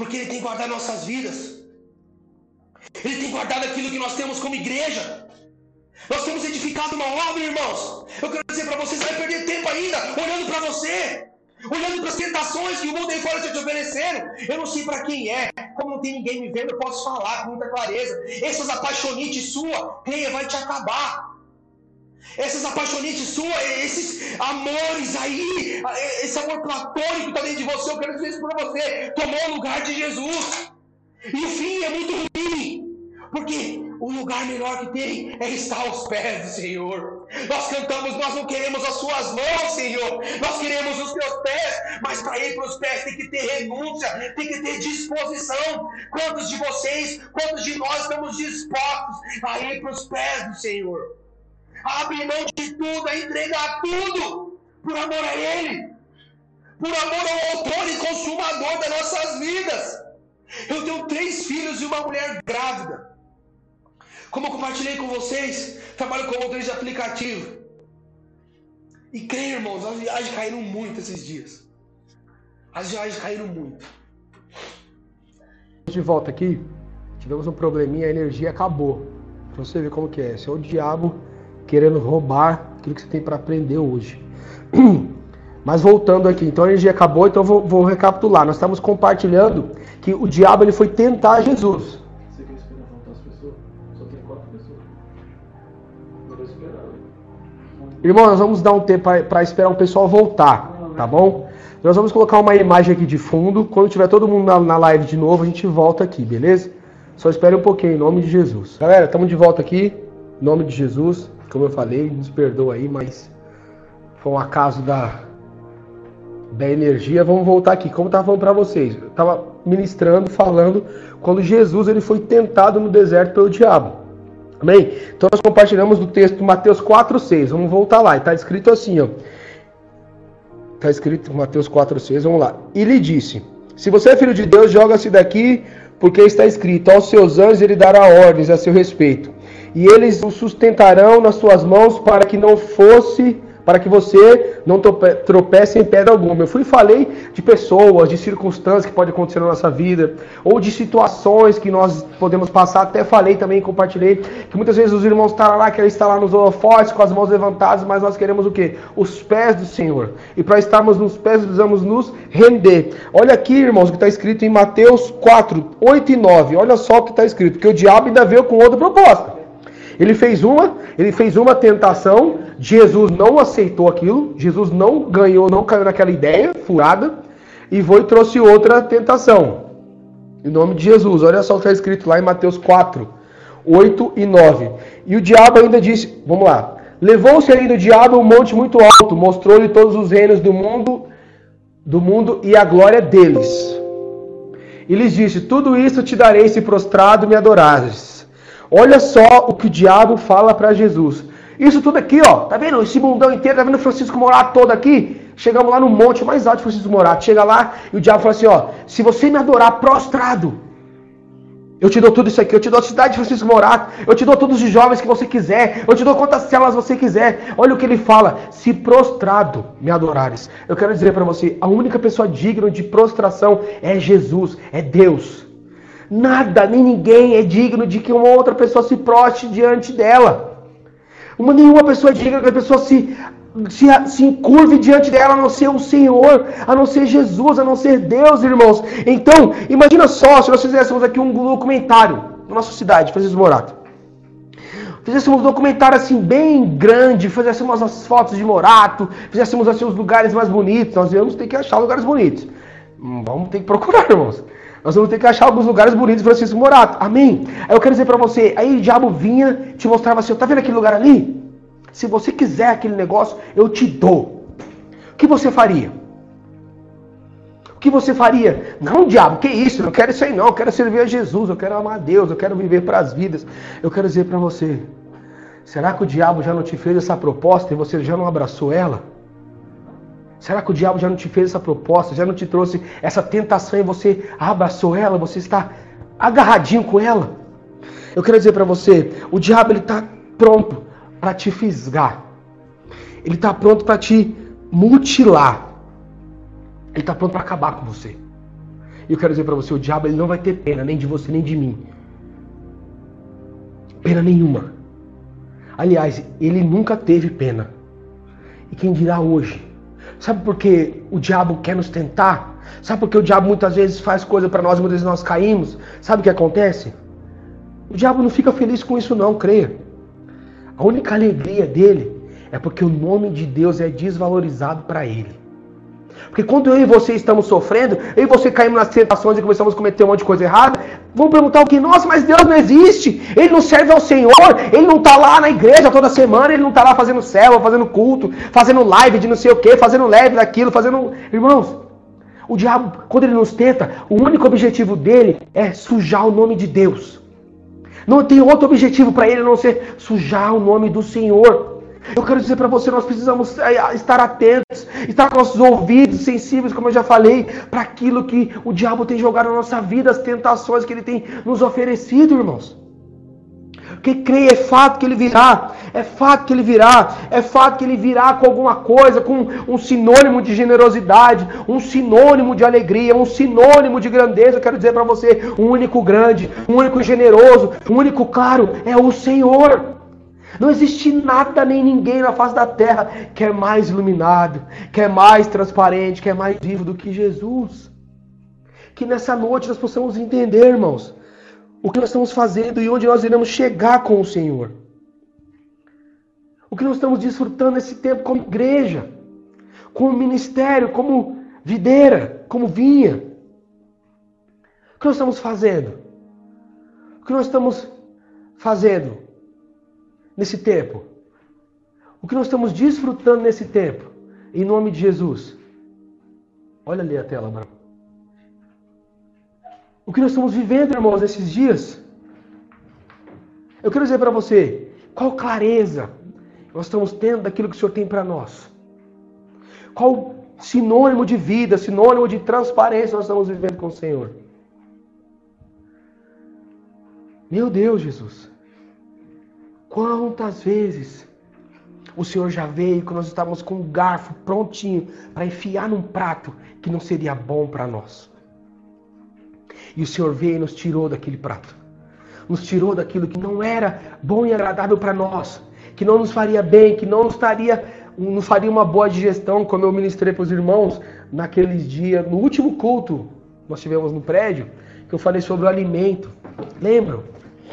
Porque Ele tem guardado nossas vidas. Ele tem guardado aquilo que nós temos como igreja. Nós temos edificado uma obra, irmãos. Eu quero dizer para vocês, você vai perder tempo ainda olhando para você, olhando para as tentações que o mundo aí fora está te oferecendo. Eu não sei para quem é. Como não tem ninguém me vendo, eu posso falar com muita clareza. Essas apaixonites suas, creia, vai te acabar. Essas apaixonites suas, esses amores aí, esse amor platônico que está dentro de você, eu quero dizer isso para você, tomou o lugar de Jesus. E o fim é muito ruim, porque o lugar melhor que tem é estar aos pés do Senhor. Nós cantamos, nós não queremos as suas mãos, Senhor, nós queremos os teus pés, mas para ir para os pés tem que ter renúncia, tem que ter disposição. Quantos de vocês, quantos de nós estamos dispostos a ir para os pés do Senhor? A abrir mão de tudo, a entregar tudo, por amor a Ele, por amor ao autor e consumador das nossas vidas. Eu tenho 3 filhos e uma mulher grávida. Como eu compartilhei com vocês, trabalho como motorista de aplicativo. E creio, irmãos, as viagens caíram muito esses dias. As viagens caíram muito. De volta aqui, tivemos um probleminha, a energia acabou. Pra você ver como que é. Esse é o diabo querendo roubar aquilo que você tem para aprender hoje. Mas voltando aqui, então a energia acabou, então eu vou recapitular. Nós estamos compartilhando que o diabo ele foi tentar Jesus. Você quer esperar voltar as pessoas? Só tem 4 pessoas. Eu vou esperar. Irmão, nós vamos dar um tempo para esperar o pessoal voltar, tá bom? Nós vamos colocar uma imagem aqui de fundo. Quando tiver todo mundo na live de novo, a gente volta aqui, beleza? Só espere um pouquinho, em nome de Jesus. Galera, estamos de volta aqui, em nome de Jesus. Como eu falei, nos perdoa aí, mas foi um acaso da energia. Vamos voltar aqui, como eu estava falando para vocês. Eu estava ministrando, falando, quando Jesus ele foi tentado no deserto pelo diabo. Amém? Então nós compartilhamos do texto de Mateus 4:6. Vamos voltar lá. Está escrito assim, ó. Está escrito Mateus 4:6, vamos lá. E lhe disse: se você é filho de Deus, joga-se daqui, porque está escrito: aos seus anjos ele dará ordens a seu respeito, e eles o sustentarão nas suas mãos para que você não tropece em pedra alguma. Eu fui e falei de pessoas, de circunstâncias que podem acontecer na nossa vida, ou de situações que nós podemos passar. Até falei também, compartilhei, que muitas vezes os irmãos estão lá, querem estar lá nos holofotes com as mãos levantadas, mas nós queremos o quê? Os pés do Senhor. E para estarmos nos pés, precisamos nos render. Olha aqui, irmãos, o que está escrito em Mateus 4, 8 e 9. Olha só o que está escrito, porque o diabo ainda veio com outra proposta. Ele fez uma tentação, Jesus não aceitou aquilo, Jesus não caiu naquela ideia furada, e foi e trouxe outra tentação. Em nome de Jesus, olha só o que está escrito lá em Mateus 4, 8 e 9. E o diabo ainda disse, vamos lá, levou-se ainda o diabo a um monte muito alto, mostrou-lhe todos os reinos do mundo e a glória deles. E lhes disse, tudo isso te darei se prostrado me adorares. Olha só o que o diabo fala para Jesus. Isso tudo aqui, ó, tá vendo? Esse mundão inteiro, tá vendo o Francisco Morato todo aqui? Chegamos lá no monte mais alto de Francisco Morato. Chega lá e o diabo fala assim, ó, se você me adorar prostrado, eu te dou tudo isso aqui. Eu te dou a cidade de Francisco Morato, eu te dou todos os jovens que você quiser, eu te dou quantas células você quiser. Olha o que ele fala, se prostrado me adorares. Eu quero dizer para você, a única pessoa digna de prostração é Jesus, é Deus. Nada, nem ninguém é digno de que uma outra pessoa se prostre diante dela. Nenhuma pessoa é digna que a pessoa se encurve diante dela, a não ser o Senhor, a não ser Jesus, a não ser Deus, irmãos. Então, imagina só, se nós fizéssemos aqui um documentário na nossa cidade, Francisco Morato. Fizéssemos um documentário assim, bem grande, fizéssemos as fotos de Morato, fizéssemos assim os lugares mais bonitos. Nós vamos ter que achar lugares bonitos. Vamos ter que procurar, irmãos. Nós vamos ter que achar alguns lugares bonitos de Francisco Morato. Amém? Aí eu quero dizer pra você, aí o diabo vinha, te mostrava assim, tá vendo aquele lugar ali? Se você quiser aquele negócio, eu te dou. O que você faria? O que você faria? Não, diabo, que isso? Eu não quero isso aí não. Eu quero servir a Jesus, eu quero amar a Deus, eu quero viver para as vidas. Eu quero dizer pra você, será que o diabo já não te fez essa proposta e você já não abraçou ela? Será que o diabo já não te fez essa proposta, já não te trouxe essa tentação e você abraçou ela, você está agarradinho com ela? Eu quero dizer para você, o diabo ele está pronto para te fisgar. Ele está pronto para te mutilar. Ele está pronto para acabar com você. E eu quero dizer para você, o diabo ele não vai ter pena, nem de você, nem de mim. Pena nenhuma. Aliás, ele nunca teve pena. E quem dirá hoje? Sabe por que o diabo quer nos tentar? Sabe por que o diabo muitas vezes faz coisa para nós e muitas vezes nós caímos? Sabe o que acontece? O diabo não fica feliz com isso não, creia. A única alegria dele é porque o nome de Deus é desvalorizado para ele. Porque quando eu e você estamos sofrendo, eu e você caímos nas tentações e começamos a cometer um monte de coisa errada, vamos perguntar o que? Nossa, mas Deus não existe, Ele não serve ao Senhor, Ele não está lá na igreja toda semana, Ele não está lá fazendo célula, fazendo culto, fazendo live de não sei o que, fazendo live daquilo, fazendo... Irmãos, o diabo, quando ele nos tenta, o único objetivo dele é sujar o nome de Deus. Não tem outro objetivo para ele a não ser sujar o nome do Senhor. Eu quero dizer para você, nós precisamos estar atentos, estar com nossos ouvidos sensíveis, como eu já falei, para aquilo que o diabo tem jogado na nossa vida, as tentações que ele tem nos oferecido, irmãos. Porque creia, é fato que ele virá, é fato que ele virá, é fato que ele virá com alguma coisa, com um sinônimo de generosidade, um sinônimo de alegria, um sinônimo de grandeza. Eu quero dizer para você, o único grande, o único generoso, o único claro é o Senhor. Não existe nada nem ninguém na face da terra que é mais iluminado, que é mais transparente, que é mais vivo do que Jesus. Que nessa noite nós possamos entender, irmãos, o que nós estamos fazendo e onde nós iremos chegar com o Senhor. O que nós estamos desfrutando nesse tempo como igreja, como ministério, como videira, como vinha. O que nós estamos fazendo? O que nós estamos fazendo nesse tempo? O que nós estamos desfrutando nesse tempo? Em nome de Jesus. Olha ali a tela, mano. O que nós estamos vivendo, irmãos, nesses dias? Eu quero dizer para você, qual clareza nós estamos tendo daquilo que o Senhor tem para nós? Qual sinônimo de vida, sinônimo de transparência nós estamos vivendo com o Senhor? Meu Deus, Jesus. Quantas vezes o Senhor já veio quando nós estávamos com o garfo prontinho para enfiar num prato que não seria bom para nós. E o Senhor veio e nos tirou daquele prato. Nos tirou daquilo que não era bom e agradável para nós. Que não nos faria bem, que não nos faria uma boa digestão, como eu ministrei para os irmãos naqueles dias, no último culto que nós tivemos no prédio, que eu falei sobre o alimento. Lembram?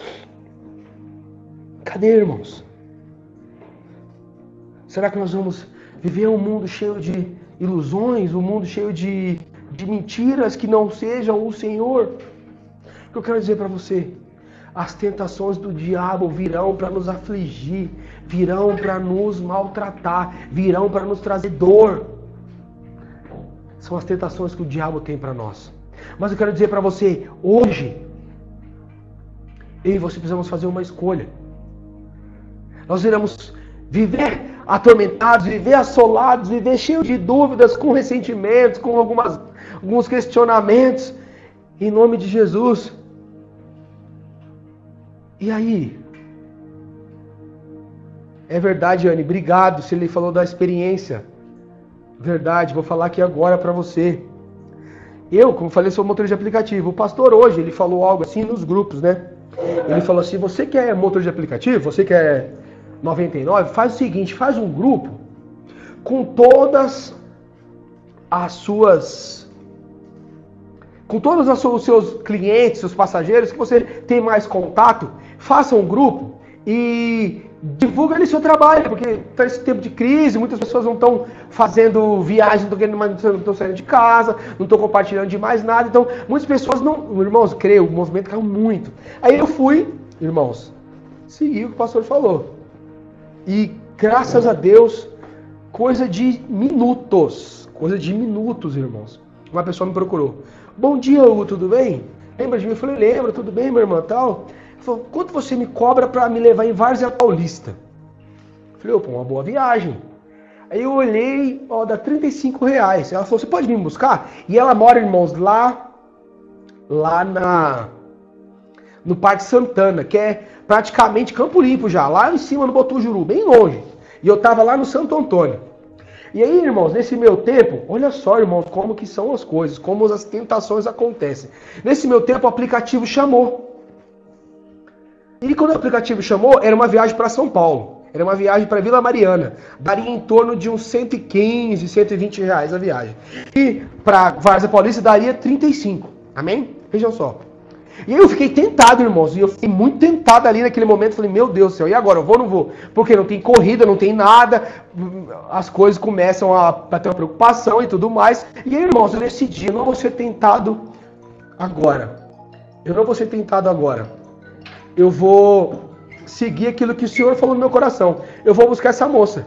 Cadê, irmãos? Será que nós vamos viver um mundo cheio de ilusões, um mundo cheio de mentiras que não sejam o Senhor? O que eu quero dizer para você? As tentações do diabo virão para nos afligir, virão para nos maltratar, virão para nos trazer dor. São as tentações que o diabo tem para nós. Mas eu quero dizer para você, hoje, eu e você precisamos fazer uma escolha. Nós iremos viver atormentados, viver assolados, viver cheios de dúvidas, com ressentimentos, com alguns questionamentos, em nome de Jesus. E aí? É verdade, Anne, obrigado, se ele falou da experiência. Verdade, vou falar aqui agora para você. Eu, como falei, sou motorista de aplicativo. O pastor hoje, ele falou algo assim nos grupos, né? Ele falou assim, você que é motor de aplicativo, você que é 99, faz o seguinte, faz um grupo com todas as suas... com todos os seus clientes, seus passageiros, que você tem mais contato, faça um grupo e divulga ali seu trabalho, porque está esse tempo de crise, muitas pessoas não estão fazendo viagem, não estão saindo de casa, não estão compartilhando de mais nada, então muitas pessoas não... Irmãos, creio, o movimento caiu muito. Aí eu fui, irmãos, segui o que o pastor falou. E graças a Deus, coisa de minutos, irmãos, uma pessoa me procurou. Bom dia, Hugo, tudo bem? Lembra de mim? Eu falei, lembro, tudo bem, meu irmão, tal. Ele falou, quanto você me cobra para me levar em Várzea Paulista? Eu falei, opa, uma boa viagem. Aí eu olhei, ó, dá R$35. Ela falou, você pode vir me buscar? E ela mora, irmãos, lá no Parque Santana, que é praticamente Campo Limpo já, lá em cima no Botujuru, bem longe. E eu tava lá no Santo Antônio. E aí, irmãos, nesse meu tempo, olha só, irmãos, como que são as coisas, como as tentações acontecem. Nesse meu tempo, o aplicativo chamou. E quando o aplicativo chamou, era uma viagem para São Paulo. Era uma viagem para Vila Mariana. Daria em torno de uns 115, 120 reais a viagem. E para Várzea Paulista daria 35. Amém? Vejam só. E aí eu fiquei tentado, irmãos. E eu fiquei muito tentado ali naquele momento. Falei, meu Deus do céu, e agora? Eu vou ou não vou? Porque não tem corrida, não tem nada. As coisas começam a ter uma preocupação e tudo mais. E aí, irmãos, eu decidi, eu não vou ser tentado agora. Eu não vou ser tentado agora. Eu vou seguir aquilo que o Senhor falou no meu coração. Eu vou buscar essa moça.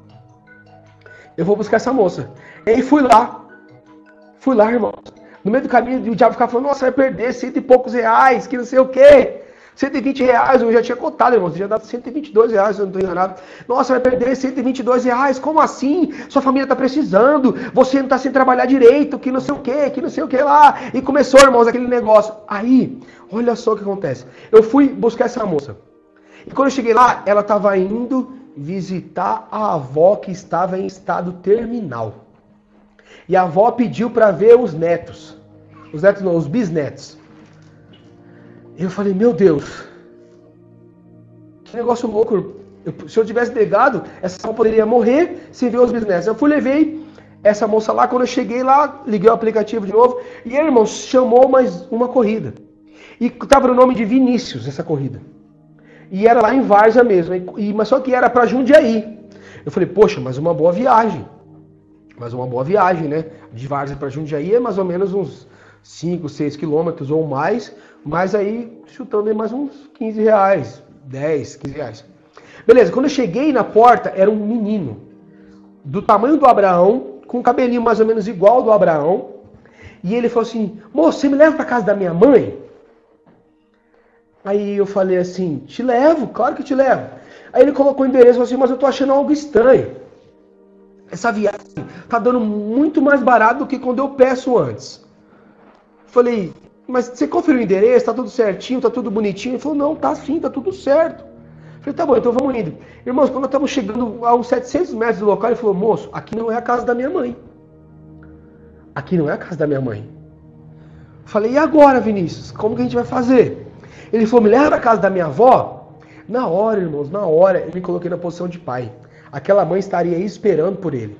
Eu vou buscar essa moça. E aí fui lá. Fui lá, irmãos. No meio do caminho, o diabo ficava falando, nossa, vai perder 100 e poucos reais, que não sei o quê. 120 reais, eu já tinha cotado, irmãos. Já dava 122 reais, se eu não estou enganado. Nossa, vai perder 122 reais, como assim? Sua família está precisando, você não está sem trabalhar direito, que não sei o que lá. E começou, irmãos, aquele negócio. Aí, olha só o que acontece. Eu fui buscar essa moça. E quando eu cheguei lá, ela estava indo visitar a avó que estava em estado terminal. E a avó pediu para ver os netos. Os netos não, os bisnetos. E eu falei, meu Deus, que negócio louco. Se eu tivesse negado, essa avó poderia morrer sem ver os bisnetos. Eu fui, levei essa moça lá. Quando eu cheguei lá, liguei o aplicativo de novo. E aí, irmão, chamou mais uma corrida. E estava no nome de Vinícius, essa corrida. E era lá em Várzea mesmo. Mas só que era para Jundiaí. Eu falei, poxa, mas uma boa viagem. Mas uma boa viagem, né? De Várzea para Jundiaí é mais ou menos uns 5, 6 quilômetros ou mais. Mas aí, chutando aí mais uns 15 reais. 10, 15 reais. Beleza, quando eu cheguei na porta, era um menino. Do tamanho do Abraão, com um cabelinho mais ou menos igual ao do Abraão. E ele falou assim, moço, você me leva para casa da minha mãe? Aí eu falei assim, te levo, claro que te levo. Aí ele colocou o endereço e falou assim, mas eu tô achando algo estranho. Essa viagem tá dando muito mais barato do que quando eu peço antes. Falei, mas você conferiu o endereço, tá tudo certinho, tá tudo bonitinho? Ele falou, não, tá sim, tá tudo certo. Falei, tá bom, então vamos indo. Irmãos, quando nós estamos chegando a uns 700 metros do local, ele falou, moço, aqui não é a casa da minha mãe. Aqui não é a casa da minha mãe. Falei, e agora, Vinícius? Como que a gente vai fazer? Ele falou, me leva para casa da minha avó? Na hora, irmãos, na hora, eu me coloquei na posição de pai. Aquela mãe estaria aí esperando por ele.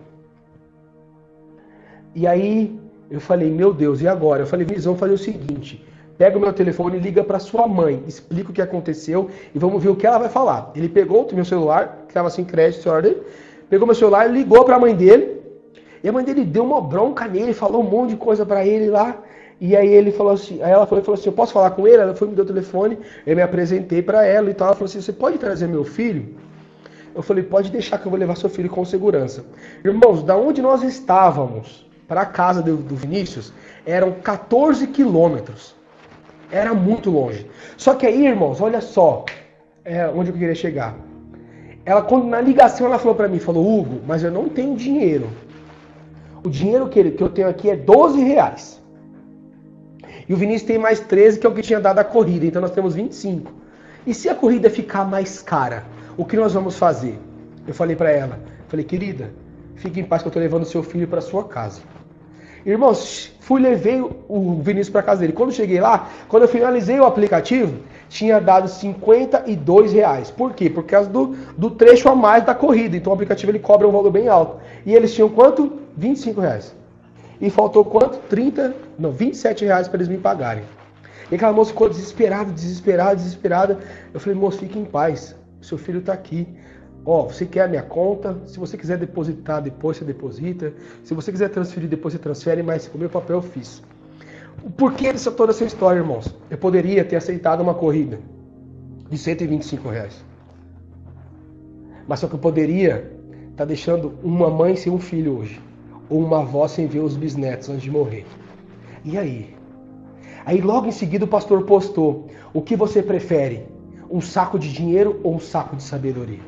E aí, eu falei, meu Deus, e agora? Eu falei, Vinícius, vamos fazer o seguinte. Pega o meu telefone e liga para sua mãe. Explica o que aconteceu e vamos ver o que ela vai falar. Ele pegou o meu celular, que estava sem crédito, o celular dele. Pegou meu celular e ligou para a mãe dele. E a mãe dele deu uma bronca nele, falou um monte de coisa para ele lá. E aí ele falou assim, aí ela falou assim, eu posso falar com ele? Ela foi, me deu o telefone, eu me apresentei para ela e tal. Ela falou assim, você pode trazer meu filho? Eu falei, pode deixar que eu vou levar seu filho com segurança. Irmãos, da onde nós estávamos para a casa do Vinícius, eram 14 quilômetros. Era muito longe. Só que aí, irmãos, olha só onde eu queria chegar. Ela, quando na ligação, ela falou para mim, falou, Hugo, mas eu não tenho dinheiro. O dinheiro que eu tenho aqui é 12 reais. E o Vinícius tem mais 13, que é o que tinha dado a corrida. Então nós temos 25. E se a corrida ficar mais cara, o que nós vamos fazer? Eu falei para ela, falei, querida, fique em paz que eu estou levando seu filho para sua casa. Irmãos, levei o Vinícius para casa dele. Quando cheguei lá, quando eu finalizei o aplicativo, tinha dado 52 reais. Por quê? Por causa do trecho a mais da corrida. Então o aplicativo ele cobra um valor bem alto. E eles tinham quanto? 25 reais. E faltou quanto? 27 reais para eles me pagarem. E aquela moça ficou desesperada. Eu falei, moço, fique em paz. Seu filho está aqui. Ó, você quer a minha conta? Se você quiser depositar depois, você deposita. Se você quiser transferir depois, você transfere. Mas o meu papel eu fiz. Por que toda essa história, irmãos? Eu poderia ter aceitado uma corrida de 125 reais. Mas só que eu poderia estar deixando uma mãe sem um filho hoje. Ou uma avó sem ver os bisnetos antes de morrer. E aí? Aí logo em seguida o pastor postou, o que você prefere? Um saco de dinheiro ou um saco de sabedoria?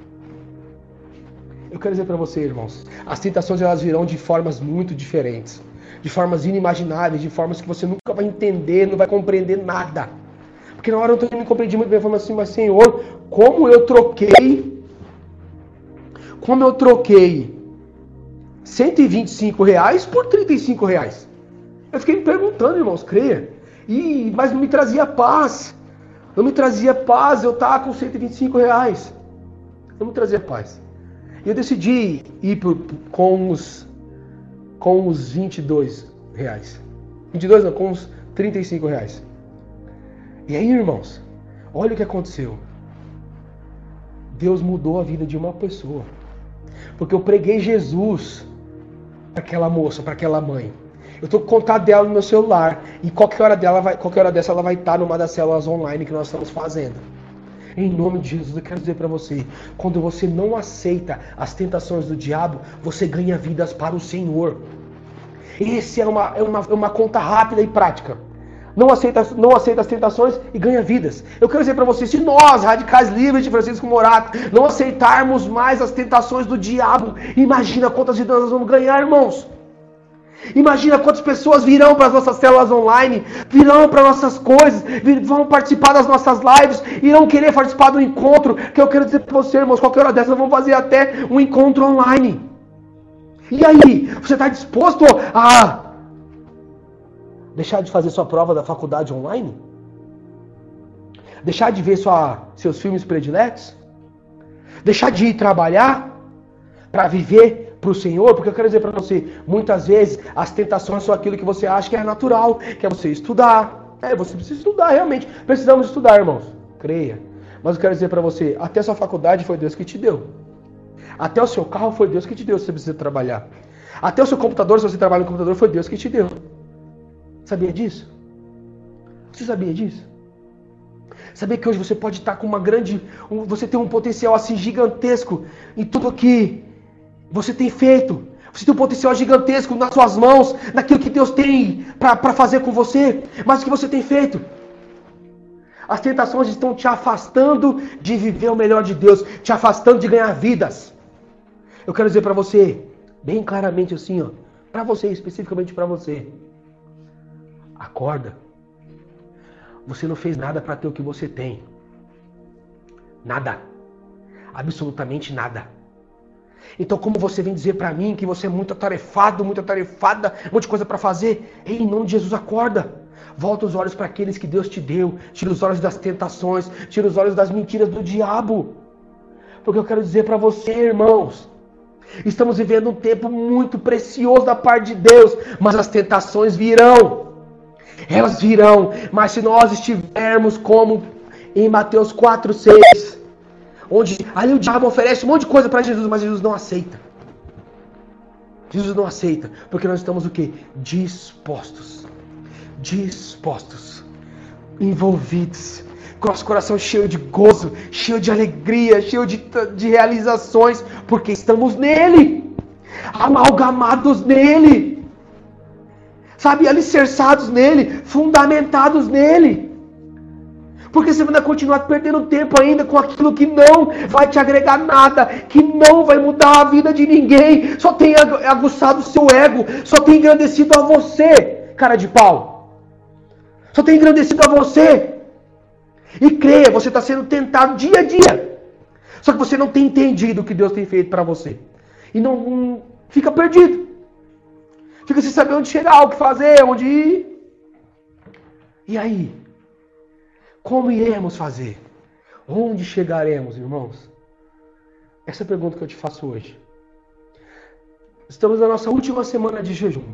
Eu quero dizer para você, irmãos, as tentações elas virão de formas muito diferentes. De formas inimagináveis, de formas que você nunca vai entender, não vai compreender nada. Porque na hora eu não compreendi muito bem, eu falei assim, mas Senhor, como eu troquei R$125 por R$35. Eu fiquei me perguntando, irmãos, creia. Mas não me trazia paz. Não me trazia paz, eu estava com R$125. Não me trazia paz. E eu decidi ir com os R$22. 22 não, com uns R$35. E aí, irmãos, olha o que aconteceu. Deus mudou a vida de uma pessoa. Porque eu preguei Jesus para aquela moça, para aquela mãe. Eu estou com o contato dela no meu celular. E qualquer hora dessa ela vai estar numa das células online que nós estamos fazendo. Em nome de Jesus, eu quero dizer para você, quando você não aceita as tentações do diabo, você ganha vidas para o Senhor. Essa é uma conta rápida e prática. Não aceita as tentações e ganha vidas. Eu quero dizer para você, se nós, radicais livres de Francisco Morato, não aceitarmos mais as tentações do diabo, imagina quantas vidas nós vamos ganhar, irmãos. Imagina quantas pessoas virão para as nossas células online, virão para nossas coisas, vão participar das nossas lives, irão querer participar do encontro, que eu quero dizer para você, irmãos, qualquer hora dessa vamos fazer até um encontro online. E aí, você está disposto a deixar de fazer sua prova da faculdade online? Deixar de ver seus filmes prediletos? Deixar de ir trabalhar para viver para o Senhor? Porque eu quero dizer para você, muitas vezes as tentações são aquilo que você acha que é natural, que é você estudar. Você precisa estudar, realmente. Precisamos estudar, irmãos. Creia. Mas eu quero dizer para você, até a sua faculdade foi Deus que te deu. Até o seu carro foi Deus que te deu, se você precisa trabalhar. Até o seu computador, se você trabalha no computador, foi Deus que te deu. Sabia disso? Você sabia disso? Sabia que hoje você pode estar com você tem um potencial assim gigantesco em tudo que você tem feito. Você tem um potencial gigantesco nas suas mãos, naquilo que Deus tem para fazer com você. Mas o que você tem feito? As tentações estão te afastando de viver o melhor de Deus, te afastando de ganhar vidas. Eu quero dizer para você, bem claramente assim, para você, especificamente para você. Acorda. Você não fez nada para ter o que você tem. Nada. Absolutamente nada. Então como você vem dizer para mim que você é muito atarefado, muita tarefada, um monte de coisa para fazer? Em nome de Jesus, acorda. Volta os olhos para aqueles que Deus te deu. Tira os olhos das tentações. Tira os olhos das mentiras do diabo. Porque eu quero dizer para você, irmãos, estamos vivendo um tempo muito precioso da parte de Deus, mas as tentações virão. Elas virão, mas se nós estivermos como em Mateus 4:6, onde ali o diabo oferece um monte de coisa para Jesus, mas Jesus não aceita. Jesus não aceita, porque nós estamos o quê? Dispostos, envolvidos, com nosso coração cheio de gozo, cheio de alegria, cheio de realizações, porque estamos nele, amalgamados nele. Sabe, alicerçados nele, fundamentados nele. Porque você vai continuar perdendo tempo ainda com aquilo que não vai te agregar nada, que não vai mudar a vida de ninguém, só tem aguçado o seu ego, só tem engrandecido a você, cara de pau. Só tem engrandecido a você. E creia, você está sendo tentado dia a dia. Só que você não tem entendido o que Deus tem feito para você. E não fica perdido. Fica sem saber onde chegar, o que fazer, onde ir. E aí? Como iremos fazer? Onde chegaremos, irmãos? Essa é a pergunta que eu te faço hoje. Estamos na nossa última semana de jejum.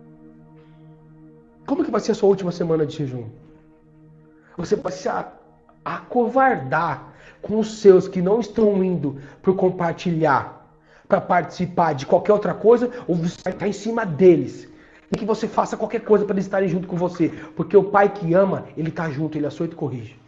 Como que vai ser a sua última semana de jejum? Você vai se acovardar com os seus que não estão indo por compartilhar, para participar de qualquer outra coisa, ou você vai estar em cima deles. E que você faça qualquer coisa para eles estarem junto com você. Porque o pai que ama, ele está junto, ele açoita e corrige.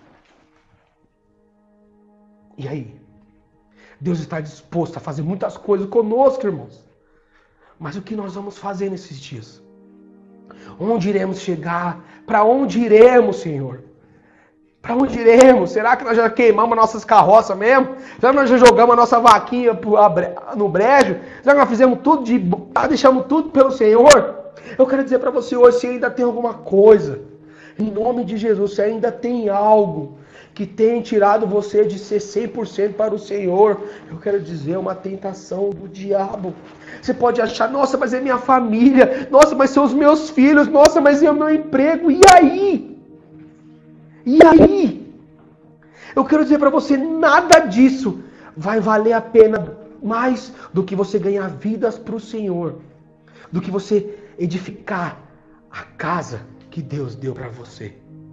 E aí? Deus está disposto a fazer muitas coisas conosco, irmãos. Mas o que nós vamos fazer nesses dias? Onde iremos chegar? Para onde iremos, Senhor? Para onde iremos? Será que nós já queimamos nossas carroças mesmo? Será que nós já jogamos a nossa vaquinha no brejo? Será que nós fizemos tudo deixamos tudo pelo Senhor? Eu quero dizer para você hoje, se ainda tem alguma coisa, em nome de Jesus, se ainda tem algo que tem tirado você de ser 100% para o Senhor. Eu quero dizer, é uma tentação do diabo. Você pode achar, nossa, mas é minha família, nossa, mas são os meus filhos, nossa, mas é o meu emprego, e aí? E aí? Eu quero dizer para você, nada disso vai valer a pena mais do que você ganhar vidas para o Senhor, do que você edificar a casa que Deus deu para você.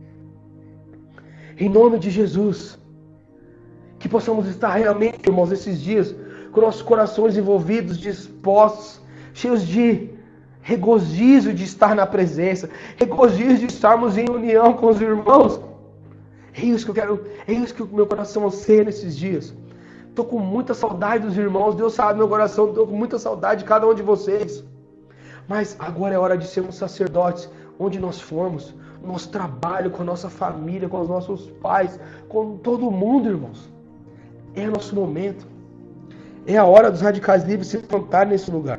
Em nome de Jesus, que possamos estar realmente, irmãos, esses dias, com nossos corações envolvidos, dispostos, cheios de regozijo de estar na presença, regozijo de estarmos em união com os irmãos. É isso que eu quero, é isso que o meu coração anseia nesses dias. Estou com muita saudade dos irmãos, Deus sabe meu coração, estou com muita saudade de cada um de vocês. Mas agora é hora de sermos sacerdotes, onde nós formos, no nosso trabalho, com a nossa família, com os nossos pais, com todo mundo, irmãos. É o nosso momento. É a hora dos radicais livres se levantarem nesse lugar.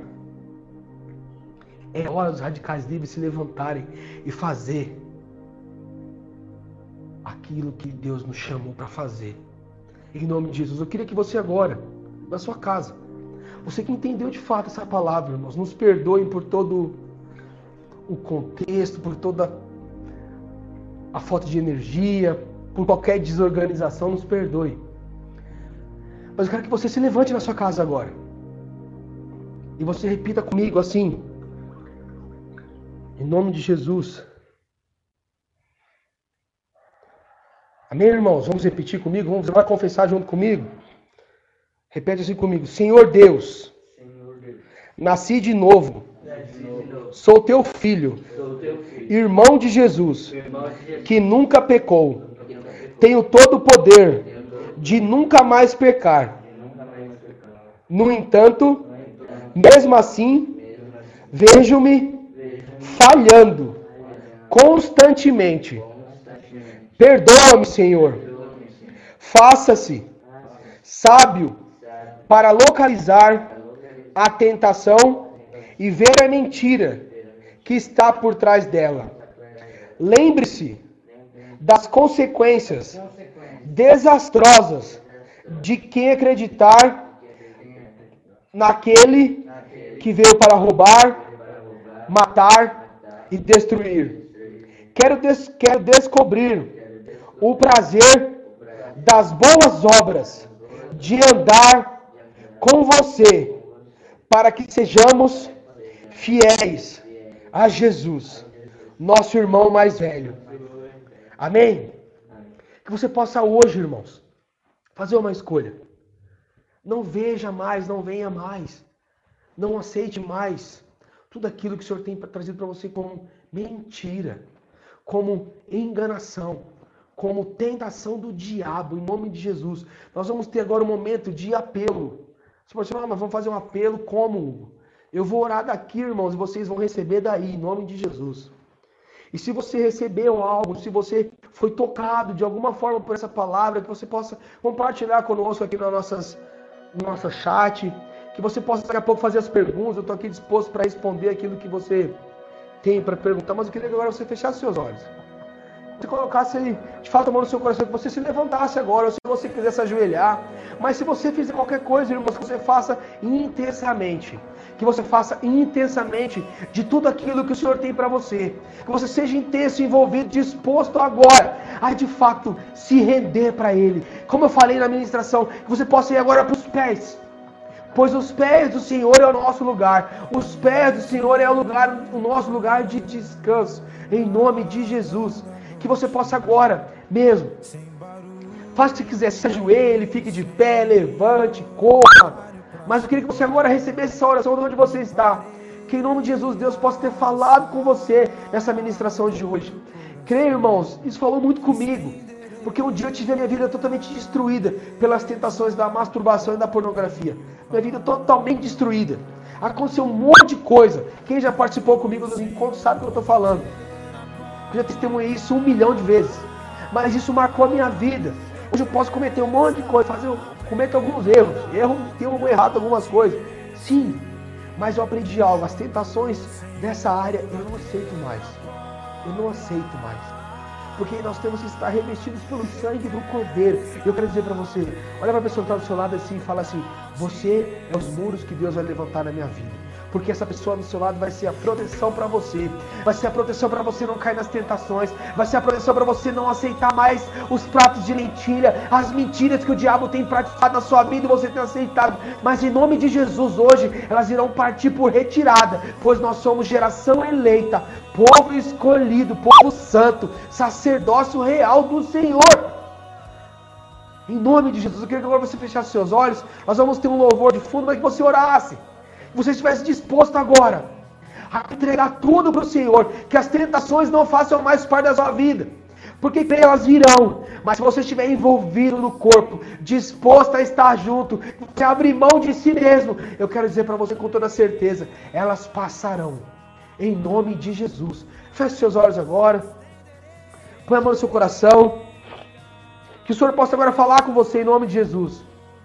É a hora dos radicais livres se levantarem e fazer aquilo que Deus nos chamou para fazer. Em nome de Jesus, eu queria que você agora, na sua casa, você que entendeu de fato essa palavra, irmãos, nos perdoem por todo o contexto, por toda a falta de energia, por qualquer desorganização, nos perdoe. Mas eu quero que você se levante na sua casa agora. E você repita comigo assim. Em nome de Jesus. Amém, irmãos? Vamos repetir comigo? Vamos lá confessar junto comigo? Repete assim comigo. Senhor Deus, nasci de novo. Sou teu filho, irmão de Jesus, que nunca pecou. Tenho todo o poder de nunca mais pecar. No entanto, mesmo assim, vejo-me falhando constantemente. Perdoa-me, Senhor. Faça-se sábio para localizar a tentação e ver a mentira que está por trás dela. Lembre-se das consequências desastrosas de quem acreditar naquele que veio para roubar, matar e destruir. Quero descobrir o prazer das boas obras, de andar com você, para que sejamos fiéis a Jesus, nosso irmão mais velho. Amém? Que você possa hoje, irmãos, fazer uma escolha. Não veja mais, não venha mais. Não aceite mais tudo aquilo que o Senhor tem trazido para você como mentira, como enganação, como tentação do diabo, em nome de Jesus. Nós vamos ter agora um momento de apelo. Você pode falar, mas vamos fazer um apelo como, Hugo? Eu vou orar daqui, irmãos, e vocês vão receber daí, em nome de Jesus. E se você recebeu algo, se você foi tocado de alguma forma por essa palavra, que você possa compartilhar conosco aqui no nosso chat, que você possa daqui a pouco fazer as perguntas. Eu estou aqui disposto para responder aquilo que você tem para perguntar, mas eu queria que agora você fechasse seus olhos. Se colocasse de fato a mão no seu coração, que você se levantasse agora, ou se você quiser se ajoelhar. Mas se você fizer qualquer coisa, irmãos, que você faça intensamente. Que você faça intensamente de tudo aquilo que o Senhor tem para você. Que você seja intenso, envolvido, disposto agora a de fato se render para Ele. Como eu falei na ministração, que você possa ir agora para os pés. Pois os pés do Senhor é o nosso lugar. Os pés do Senhor é o nosso lugar de descanso. Em nome de Jesus. Que você possa agora mesmo. Faça se quiser, se ajoelhe, fique de pé, levante, corra. Mas eu queria que você agora recebesse essa oração de onde você está. Que em nome de Jesus, Deus possa ter falado com você nessa ministração de hoje. Creio, irmãos, isso falou muito comigo. Porque um dia eu tive a minha vida totalmente destruída pelas tentações da masturbação e da pornografia. Minha vida totalmente destruída. Aconteceu um monte de coisa. Quem já participou comigo dos encontros sabe o que eu estou falando. Eu já testemunhei isso 1 milhão de vezes. Mas isso marcou a minha vida. Hoje eu posso cometer um monte de coisa, cometo alguns erros. Tenho errado algumas coisas. Sim, mas eu aprendi algo. As tentações dessa área eu não aceito mais. Eu não aceito mais. porque nós temos que estar revestidos pelo sangue do Cordeiro. Eu quero dizer para você, olha para a pessoa que está do seu lado assim e fala assim: você é os muros que Deus vai levantar na minha vida. Porque essa pessoa do seu lado vai ser a proteção para você. Vai ser a proteção para você não cair nas tentações. Vai ser a proteção para você não aceitar mais os pratos de lentilha, as mentiras que o diabo tem praticado na sua vida e você tem aceitado. Mas em nome de Jesus hoje, elas irão partir por retirada. Pois nós somos geração eleita, povo escolhido, povo santo, sacerdócio real do Senhor. Em nome de Jesus, eu queria que agora você fechasse seus olhos. Nós vamos ter um louvor de fundo, mas que você orasse. Que você estivesse disposto agora a entregar tudo para o Senhor, que as tentações não façam mais parte da sua vida, porque elas virão, mas se você estiver envolvido no corpo, disposto a estar junto, você abrir mão de si mesmo, eu quero dizer para você com toda certeza, elas passarão, em nome de Jesus. Feche seus olhos agora, põe a mão no seu coração, que o Senhor possa agora falar com você em nome de Jesus.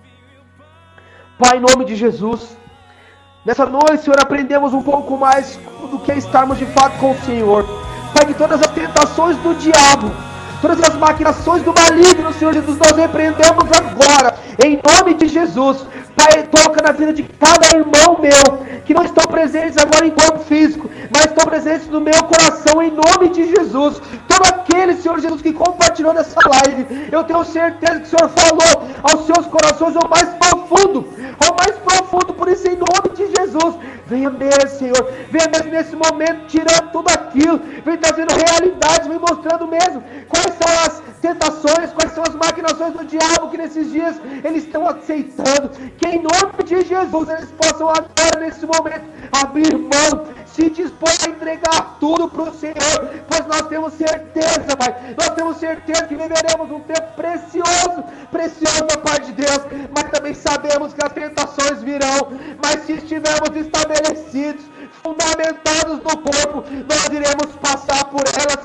Pai, em nome de Jesus, nessa noite, Senhor, aprendemos um pouco mais do que é estarmos de fato com o Senhor. Pai, que todas as tentações do diabo, todas as maquinações do maligno, Senhor Jesus, nós repreendemos agora, em nome de Jesus. Pai, toca na vida de cada irmão meu, que não estão presentes agora em corpo físico, mas estão presentes no meu coração, em nome de Jesus. Todo aquele, Senhor Jesus, que compartilhou nessa live, eu tenho certeza que o Senhor falou aos seus corações ao mais profundo, por isso, em nome de Jesus, venha mesmo, Senhor, venha mesmo nesse momento, tirando tudo aquilo, vem trazendo realidade, vem mostrando mesmo quais são as tentações, quais são as maquinações do diabo que nesses dias eles estão aceitando, que em nome de Jesus eles possam agora, nesse momento, abrir mão, se dispor a entregar tudo para o Senhor, pois nós temos certeza, Pai, nós temos certeza que viveremos um tempo precioso da parte de Deus, mas também sabemos que as tentações virão, mas se estivermos estabelecidos, fundamentados no corpo, nós iremos passar por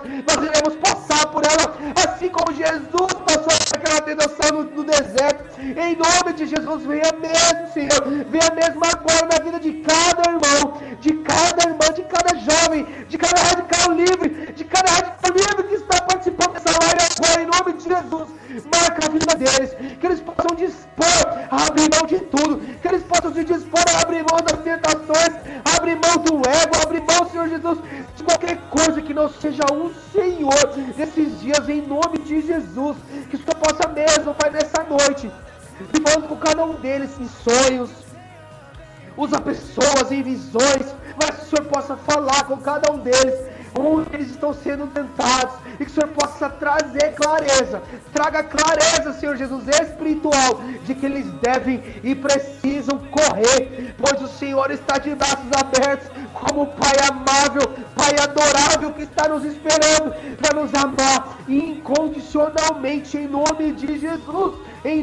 elas, assim como Jesus passou por aquela tentação no deserto. Em nome de Jesus, venha mesmo, Senhor, venha mesmo agora na vida de cada irmão, de cada irmã, de cada jovem, de cada radical livre, que está participando dessa live agora, em nome de Jesus. Marca a vida deles, que eles possam dispor a abrir mão de tudo, que eles possam se dispor a abrir mão das tentações, abrir mão do ego, abrir mão, Senhor Jesus, de qualquer coisa que não seja um Senhor nesses dias, em nome de Jesus. Que o Senhor possa mesmo, Pai, nessa noite, e falando com cada um deles em sonhos, usa pessoas em visões, mas que o Senhor possa falar com cada um deles, onde eles estão sendo tentados, e que o Senhor possa trazer clareza, traga clareza, Senhor Jesus, espiritual, de que eles devem e precisam correr, pois o Senhor está de braços abertos, como Pai amável, Pai adorável, que está nos esperando, para nos amar incondicionalmente, em nome de Jesus,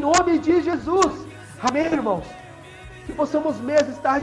amém, irmãos? Que possamos mesmo estar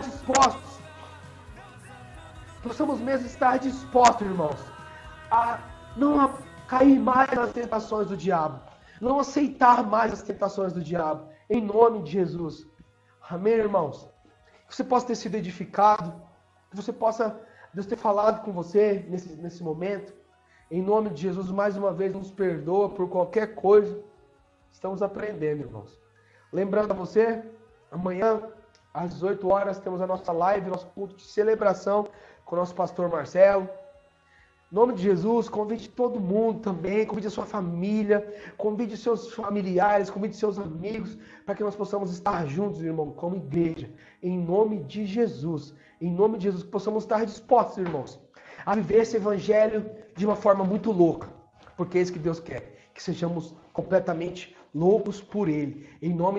dispostos, irmãos, a não cair mais nas tentações do diabo, não aceitar mais as tentações do diabo, em nome de Jesus, amém, irmãos? Que você possa ter sido edificado, que você possa, Deus ter falado com você nesse momento, em nome de Jesus, mais uma vez, nos perdoa por qualquer coisa, estamos aprendendo, irmãos. Lembrando a você, amanhã, às 18 horas, temos a nossa live, nosso culto de celebração com o nosso pastor Marcelo. Em nome de Jesus, convide todo mundo também, convide a sua família, convide seus familiares, convide seus amigos, para que nós possamos estar juntos, irmão, como igreja. Em nome de Jesus, que possamos estar dispostos, irmãos, a viver esse evangelho de uma forma muito louca, porque é isso que Deus quer, que sejamos completamente loucos por Ele. Em nome